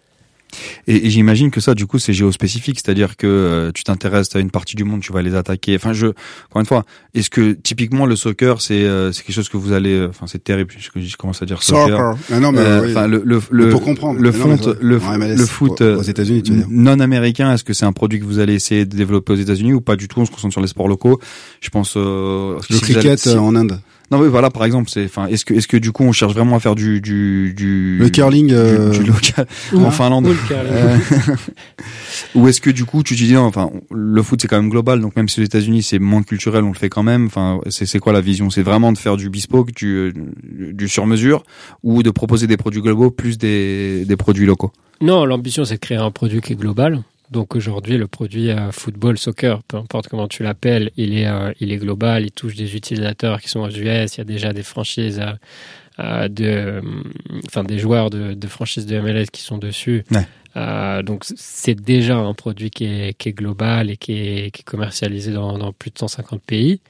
Speaker 8: Et, et j'imagine que ça, du coup, c'est géospécifique, c'est-à-dire que euh, tu t'intéresses à une partie du monde, tu vas les attaquer. Enfin, je, encore une fois, est-ce que typiquement le soccer, c'est euh, c'est quelque chose que vous allez, enfin, c'est terrible, je, je commence à dire soccer.
Speaker 3: Soccer. Ah non, mais
Speaker 8: Euh,
Speaker 3: oui.
Speaker 8: Enfin, le le le,
Speaker 3: pour comprendre.
Speaker 8: le
Speaker 3: Mais non, mais
Speaker 8: foot,
Speaker 3: ouais.
Speaker 8: le,
Speaker 3: En M L S,
Speaker 8: le foot
Speaker 3: aux-
Speaker 8: euh,
Speaker 3: aux États-Unis, tu veux dire.
Speaker 8: non américain, est-ce que c'est un produit que vous allez essayer de développer aux États-Unis ou pas du tout? On se concentre sur les sports locaux. Je pense. Euh,
Speaker 3: Le
Speaker 8: si vous
Speaker 3: cricket
Speaker 8: allez- si-
Speaker 3: euh, en Inde.
Speaker 8: Non, oui, voilà, par exemple, c'est, enfin, est-ce que, est-ce que du coup, on cherche vraiment à faire du, du, du,
Speaker 3: Le curling, euh...
Speaker 8: du, du local
Speaker 9: Ou,
Speaker 8: en Finlande,
Speaker 9: ou le curling.
Speaker 8: euh, ou est-ce que du coup, tu te dis, non, enfin, le foot c'est quand même global, donc même si aux États-Unis c'est moins culturel, on le fait quand même. Enfin, c'est, c'est quoi la vision? C'est vraiment de faire du bespoke, du, du sur-mesure, ou de proposer des produits globaux plus des, des produits locaux?
Speaker 9: Non, l'ambition c'est de créer un produit qui est global. Donc aujourd'hui, le produit euh, football, soccer, peu importe comment tu l'appelles, il est, euh, il est global, il touche des utilisateurs qui sont aux U S, il y a déjà des franchises, euh, euh, de, enfin des joueurs de, de franchises de M L S qui sont dessus.
Speaker 8: Ouais.
Speaker 9: Euh, donc c'est déjà un produit qui est, qui est global et qui est, qui est commercialisé dans, dans plus de cent cinquante pays.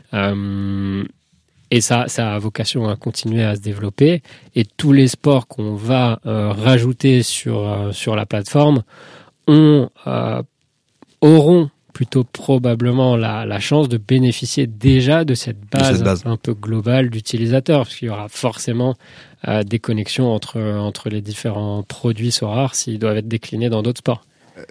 Speaker 9: Euh, Et ça, ça a vocation à continuer à se développer. Et tous les sports qu'on va euh, rajouter sur, euh, sur la plateforme ont, euh, auront plutôt probablement la, la chance de bénéficier déjà de cette base,
Speaker 8: de cette base.
Speaker 9: un peu globale d'utilisateurs, parce qu'il y aura forcément euh, des connexions entre, entre les différents produits Sorare s'ils doivent être déclinés dans d'autres sports.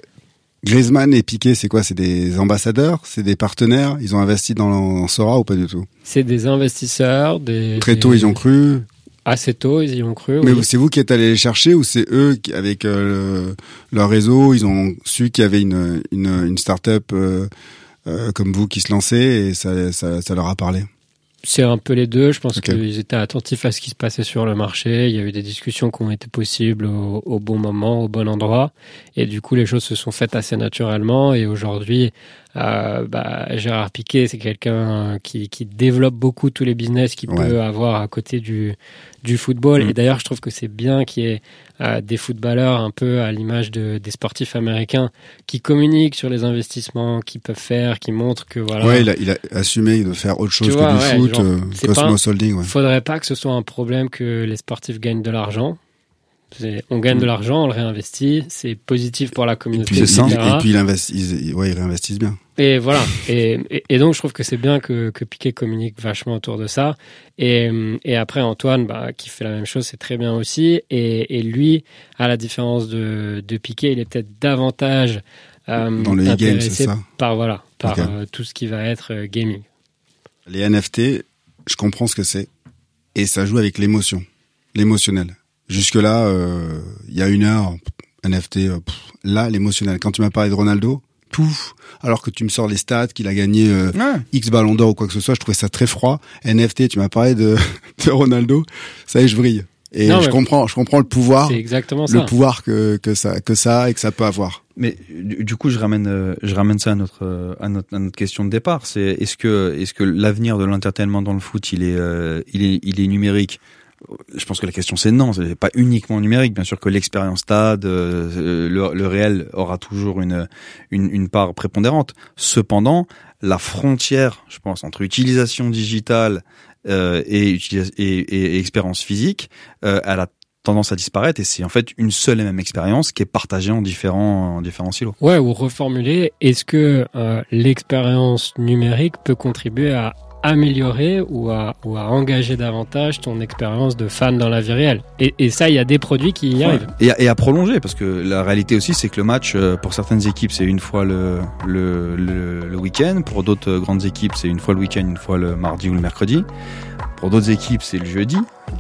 Speaker 3: Griezmann et Piqué, c'est quoi? C'est des ambassadeurs? C'est des partenaires? Ils ont investi dans, dans Sora ou pas du tout?
Speaker 9: C'est des investisseurs. Des,
Speaker 3: Très
Speaker 9: des...
Speaker 3: tôt, ils y ont cru.
Speaker 9: Assez tôt, ils y ont cru.
Speaker 3: Mais
Speaker 9: oui.
Speaker 3: c'est vous qui êtes allé les chercher ou c'est eux qui, avec euh, le, leur réseau, ils ont su qu'il y avait une, une, une start-up euh, euh, comme vous qui se lançait et ça, ça, ça leur a parlé?
Speaker 9: C'est un peu les deux. Je pense
Speaker 3: Okay.
Speaker 9: qu'ils étaient attentifs à ce qui se passait sur le marché. Il y a eu des discussions qui ont été possibles au, au bon moment, au bon endroit. Et du coup, les choses se sont faites assez naturellement. Et aujourd'hui, euh, bah, Gérard Piqué, c'est quelqu'un qui, qui développe beaucoup tous les business qu'il
Speaker 3: Ouais.
Speaker 9: peut avoir à côté du, du football.
Speaker 3: Mmh.
Speaker 9: Et d'ailleurs, je trouve que c'est bien qu'il y ait euh, des footballeurs un peu à l'image de, des sportifs américains qui communiquent sur les investissements qu'ils peuvent faire, qui montrent que voilà.
Speaker 3: Ouais, il a, il a assumé de faire autre chose
Speaker 9: Tu
Speaker 3: que
Speaker 9: vois,
Speaker 3: du
Speaker 9: ouais,
Speaker 3: foot,
Speaker 9: genre,
Speaker 3: euh,
Speaker 9: c'est
Speaker 3: Cosmos Holding, ouais.
Speaker 9: Faudrait pas que ce soit un problème que les sportifs gagnent de l'argent. C'est, on gagne de l'argent, on le réinvestit, c'est positif pour la
Speaker 3: Et
Speaker 9: communauté,
Speaker 3: puis,
Speaker 8: c'est ça.
Speaker 3: et,
Speaker 9: et cetera.
Speaker 3: et puis ils investissent, ils, ouais, ils réinvestissent bien.
Speaker 9: Et voilà. Et, et, et donc, je trouve que c'est bien que, que Piqué communique vachement autour de ça. Et, et après, Antoine, bah, qui fait la même chose, c'est très bien aussi. Et, et lui, à la différence de, de Piqué, il est peut-être davantage euh,
Speaker 3: Dans le e-game,
Speaker 9: intéressé
Speaker 3: c'est ça?
Speaker 9: par, voilà, par
Speaker 3: Okay.
Speaker 9: euh, tout ce qui va être euh, gaming.
Speaker 3: Les N F T, je comprends ce que c'est. Et ça joue avec l'émotion, l'émotionnel. Jusque-là, euh, il y a une heure, N F T, euh, pff, là, l'émotionnel. Quand tu m'as parlé de Ronaldo, pouf, alors que tu me sors les stats, qu'il a gagné euh,
Speaker 8: Ouais.
Speaker 3: X Ballon d'Or ou quoi que ce soit, je trouvais ça très froid. N F T, tu m'as parlé de, de Ronaldo, ça y est, je brille. Et
Speaker 9: Non,
Speaker 3: je
Speaker 9: mais
Speaker 3: comprends, je comprends le pouvoir,
Speaker 9: C'est exactement
Speaker 3: le
Speaker 9: ça.
Speaker 3: pouvoir que, que ça, que ça a et que ça peut avoir.
Speaker 8: Mais du, du coup, je ramène, euh, je ramène ça à notre, euh, à notre, à notre question de départ. C'est est-ce que, est-ce que l'avenir de l'entertainment dans le foot, il est, euh, il est, il est numérique? Je pense que la question c'est non, c'est pas uniquement numérique. Bien sûr que l'expérience stade, euh, le, le réel aura toujours une, une, une part prépondérante. Cependant, la frontière, je pense, entre utilisation digitale euh, et, utilis- et, et, et expérience physique, euh, elle a tendance à disparaître et c'est en fait une seule et même expérience qui est partagée en différents, en différents silos.
Speaker 9: Ouais, ou reformuler, est-ce que euh, l'expérience numérique peut contribuer à améliorer ou à, ou à engager davantage ton expérience de fan dans la vie réelle? Et, et ça, il y a des produits qui y
Speaker 8: Ouais.
Speaker 9: arrivent.
Speaker 8: Et, à- et à prolonger, parce que la réalité aussi, c'est que le match, euh, pour certaines équipes, c'est une fois le, le, le, le week-end. Pour d'autres euh, grandes équipes, c'est une fois le week-end, une fois le mardi ou le mercredi. Pour d'autres équipes, c'est le jeudi.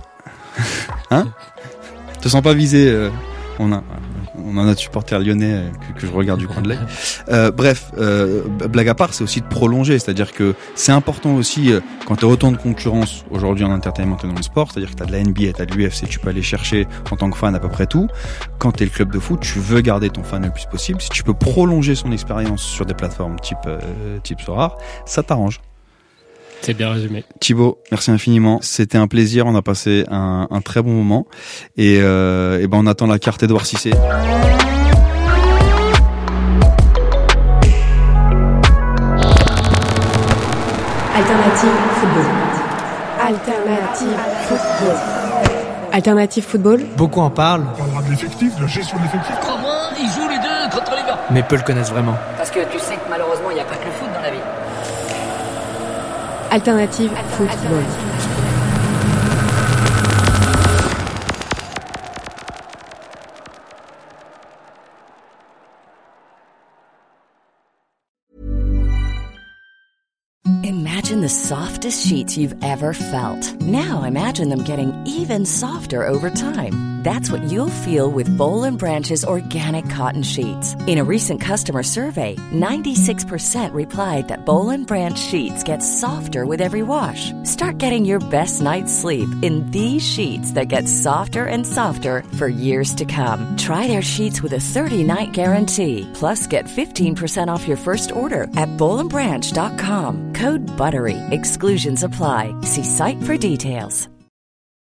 Speaker 8: Hein? Te sens pas visé euh, on a on en a de supporters lyonnais euh, que, que je regarde du coin de l'œil. Euh, bref, euh, blague à part, c'est aussi de prolonger, c'est-à-dire que c'est important aussi euh, quand tu as autant de concurrence aujourd'hui en entertainment et dans le sport, c'est-à-dire que tu as de la N B A, tu as de l'U F C, tu peux aller chercher en tant que fan à peu près tout. Quand tu es le club de foot, tu veux garder ton fan le plus possible. Si tu peux prolonger son expérience sur des plateformes type euh, type Sorare, ça t'arrange.
Speaker 9: C'est bien résumé.
Speaker 8: Thibaut, merci infiniment. C'était un plaisir. On a passé un, un très bon moment. Et, euh, et ben on attend la carte Edouard Cissé.
Speaker 2: Alternative football. Alternative football. Alternative football.
Speaker 5: Beaucoup en parlent,
Speaker 6: On parlera de l'effectif, de la gestion de l'effectif.
Speaker 7: Crois-moi, ils jouent les deux contre les gars.
Speaker 5: mais peu le connaissent vraiment.
Speaker 7: Parce que tu sais que malheureusement, il n'y a pas que le foot dans la vie.
Speaker 2: Alternative football.
Speaker 10: Imagine
Speaker 5: imagine the softest sheets you've ever felt. Now imagine them getting even softer over time. That's what you'll feel with Boll and Branch's organic cotton sheets. In a recent customer survey, ninety-six percent replied that Boll and Branch sheets get softer with every wash. Start getting your best night's sleep in these sheets that get softer and softer for years to come. Try their sheets with a thirty-night guarantee. Plus, get fifteen percent off your first order at boll and branch dot com. Code BUTTERY. Exclusions apply. See site for details.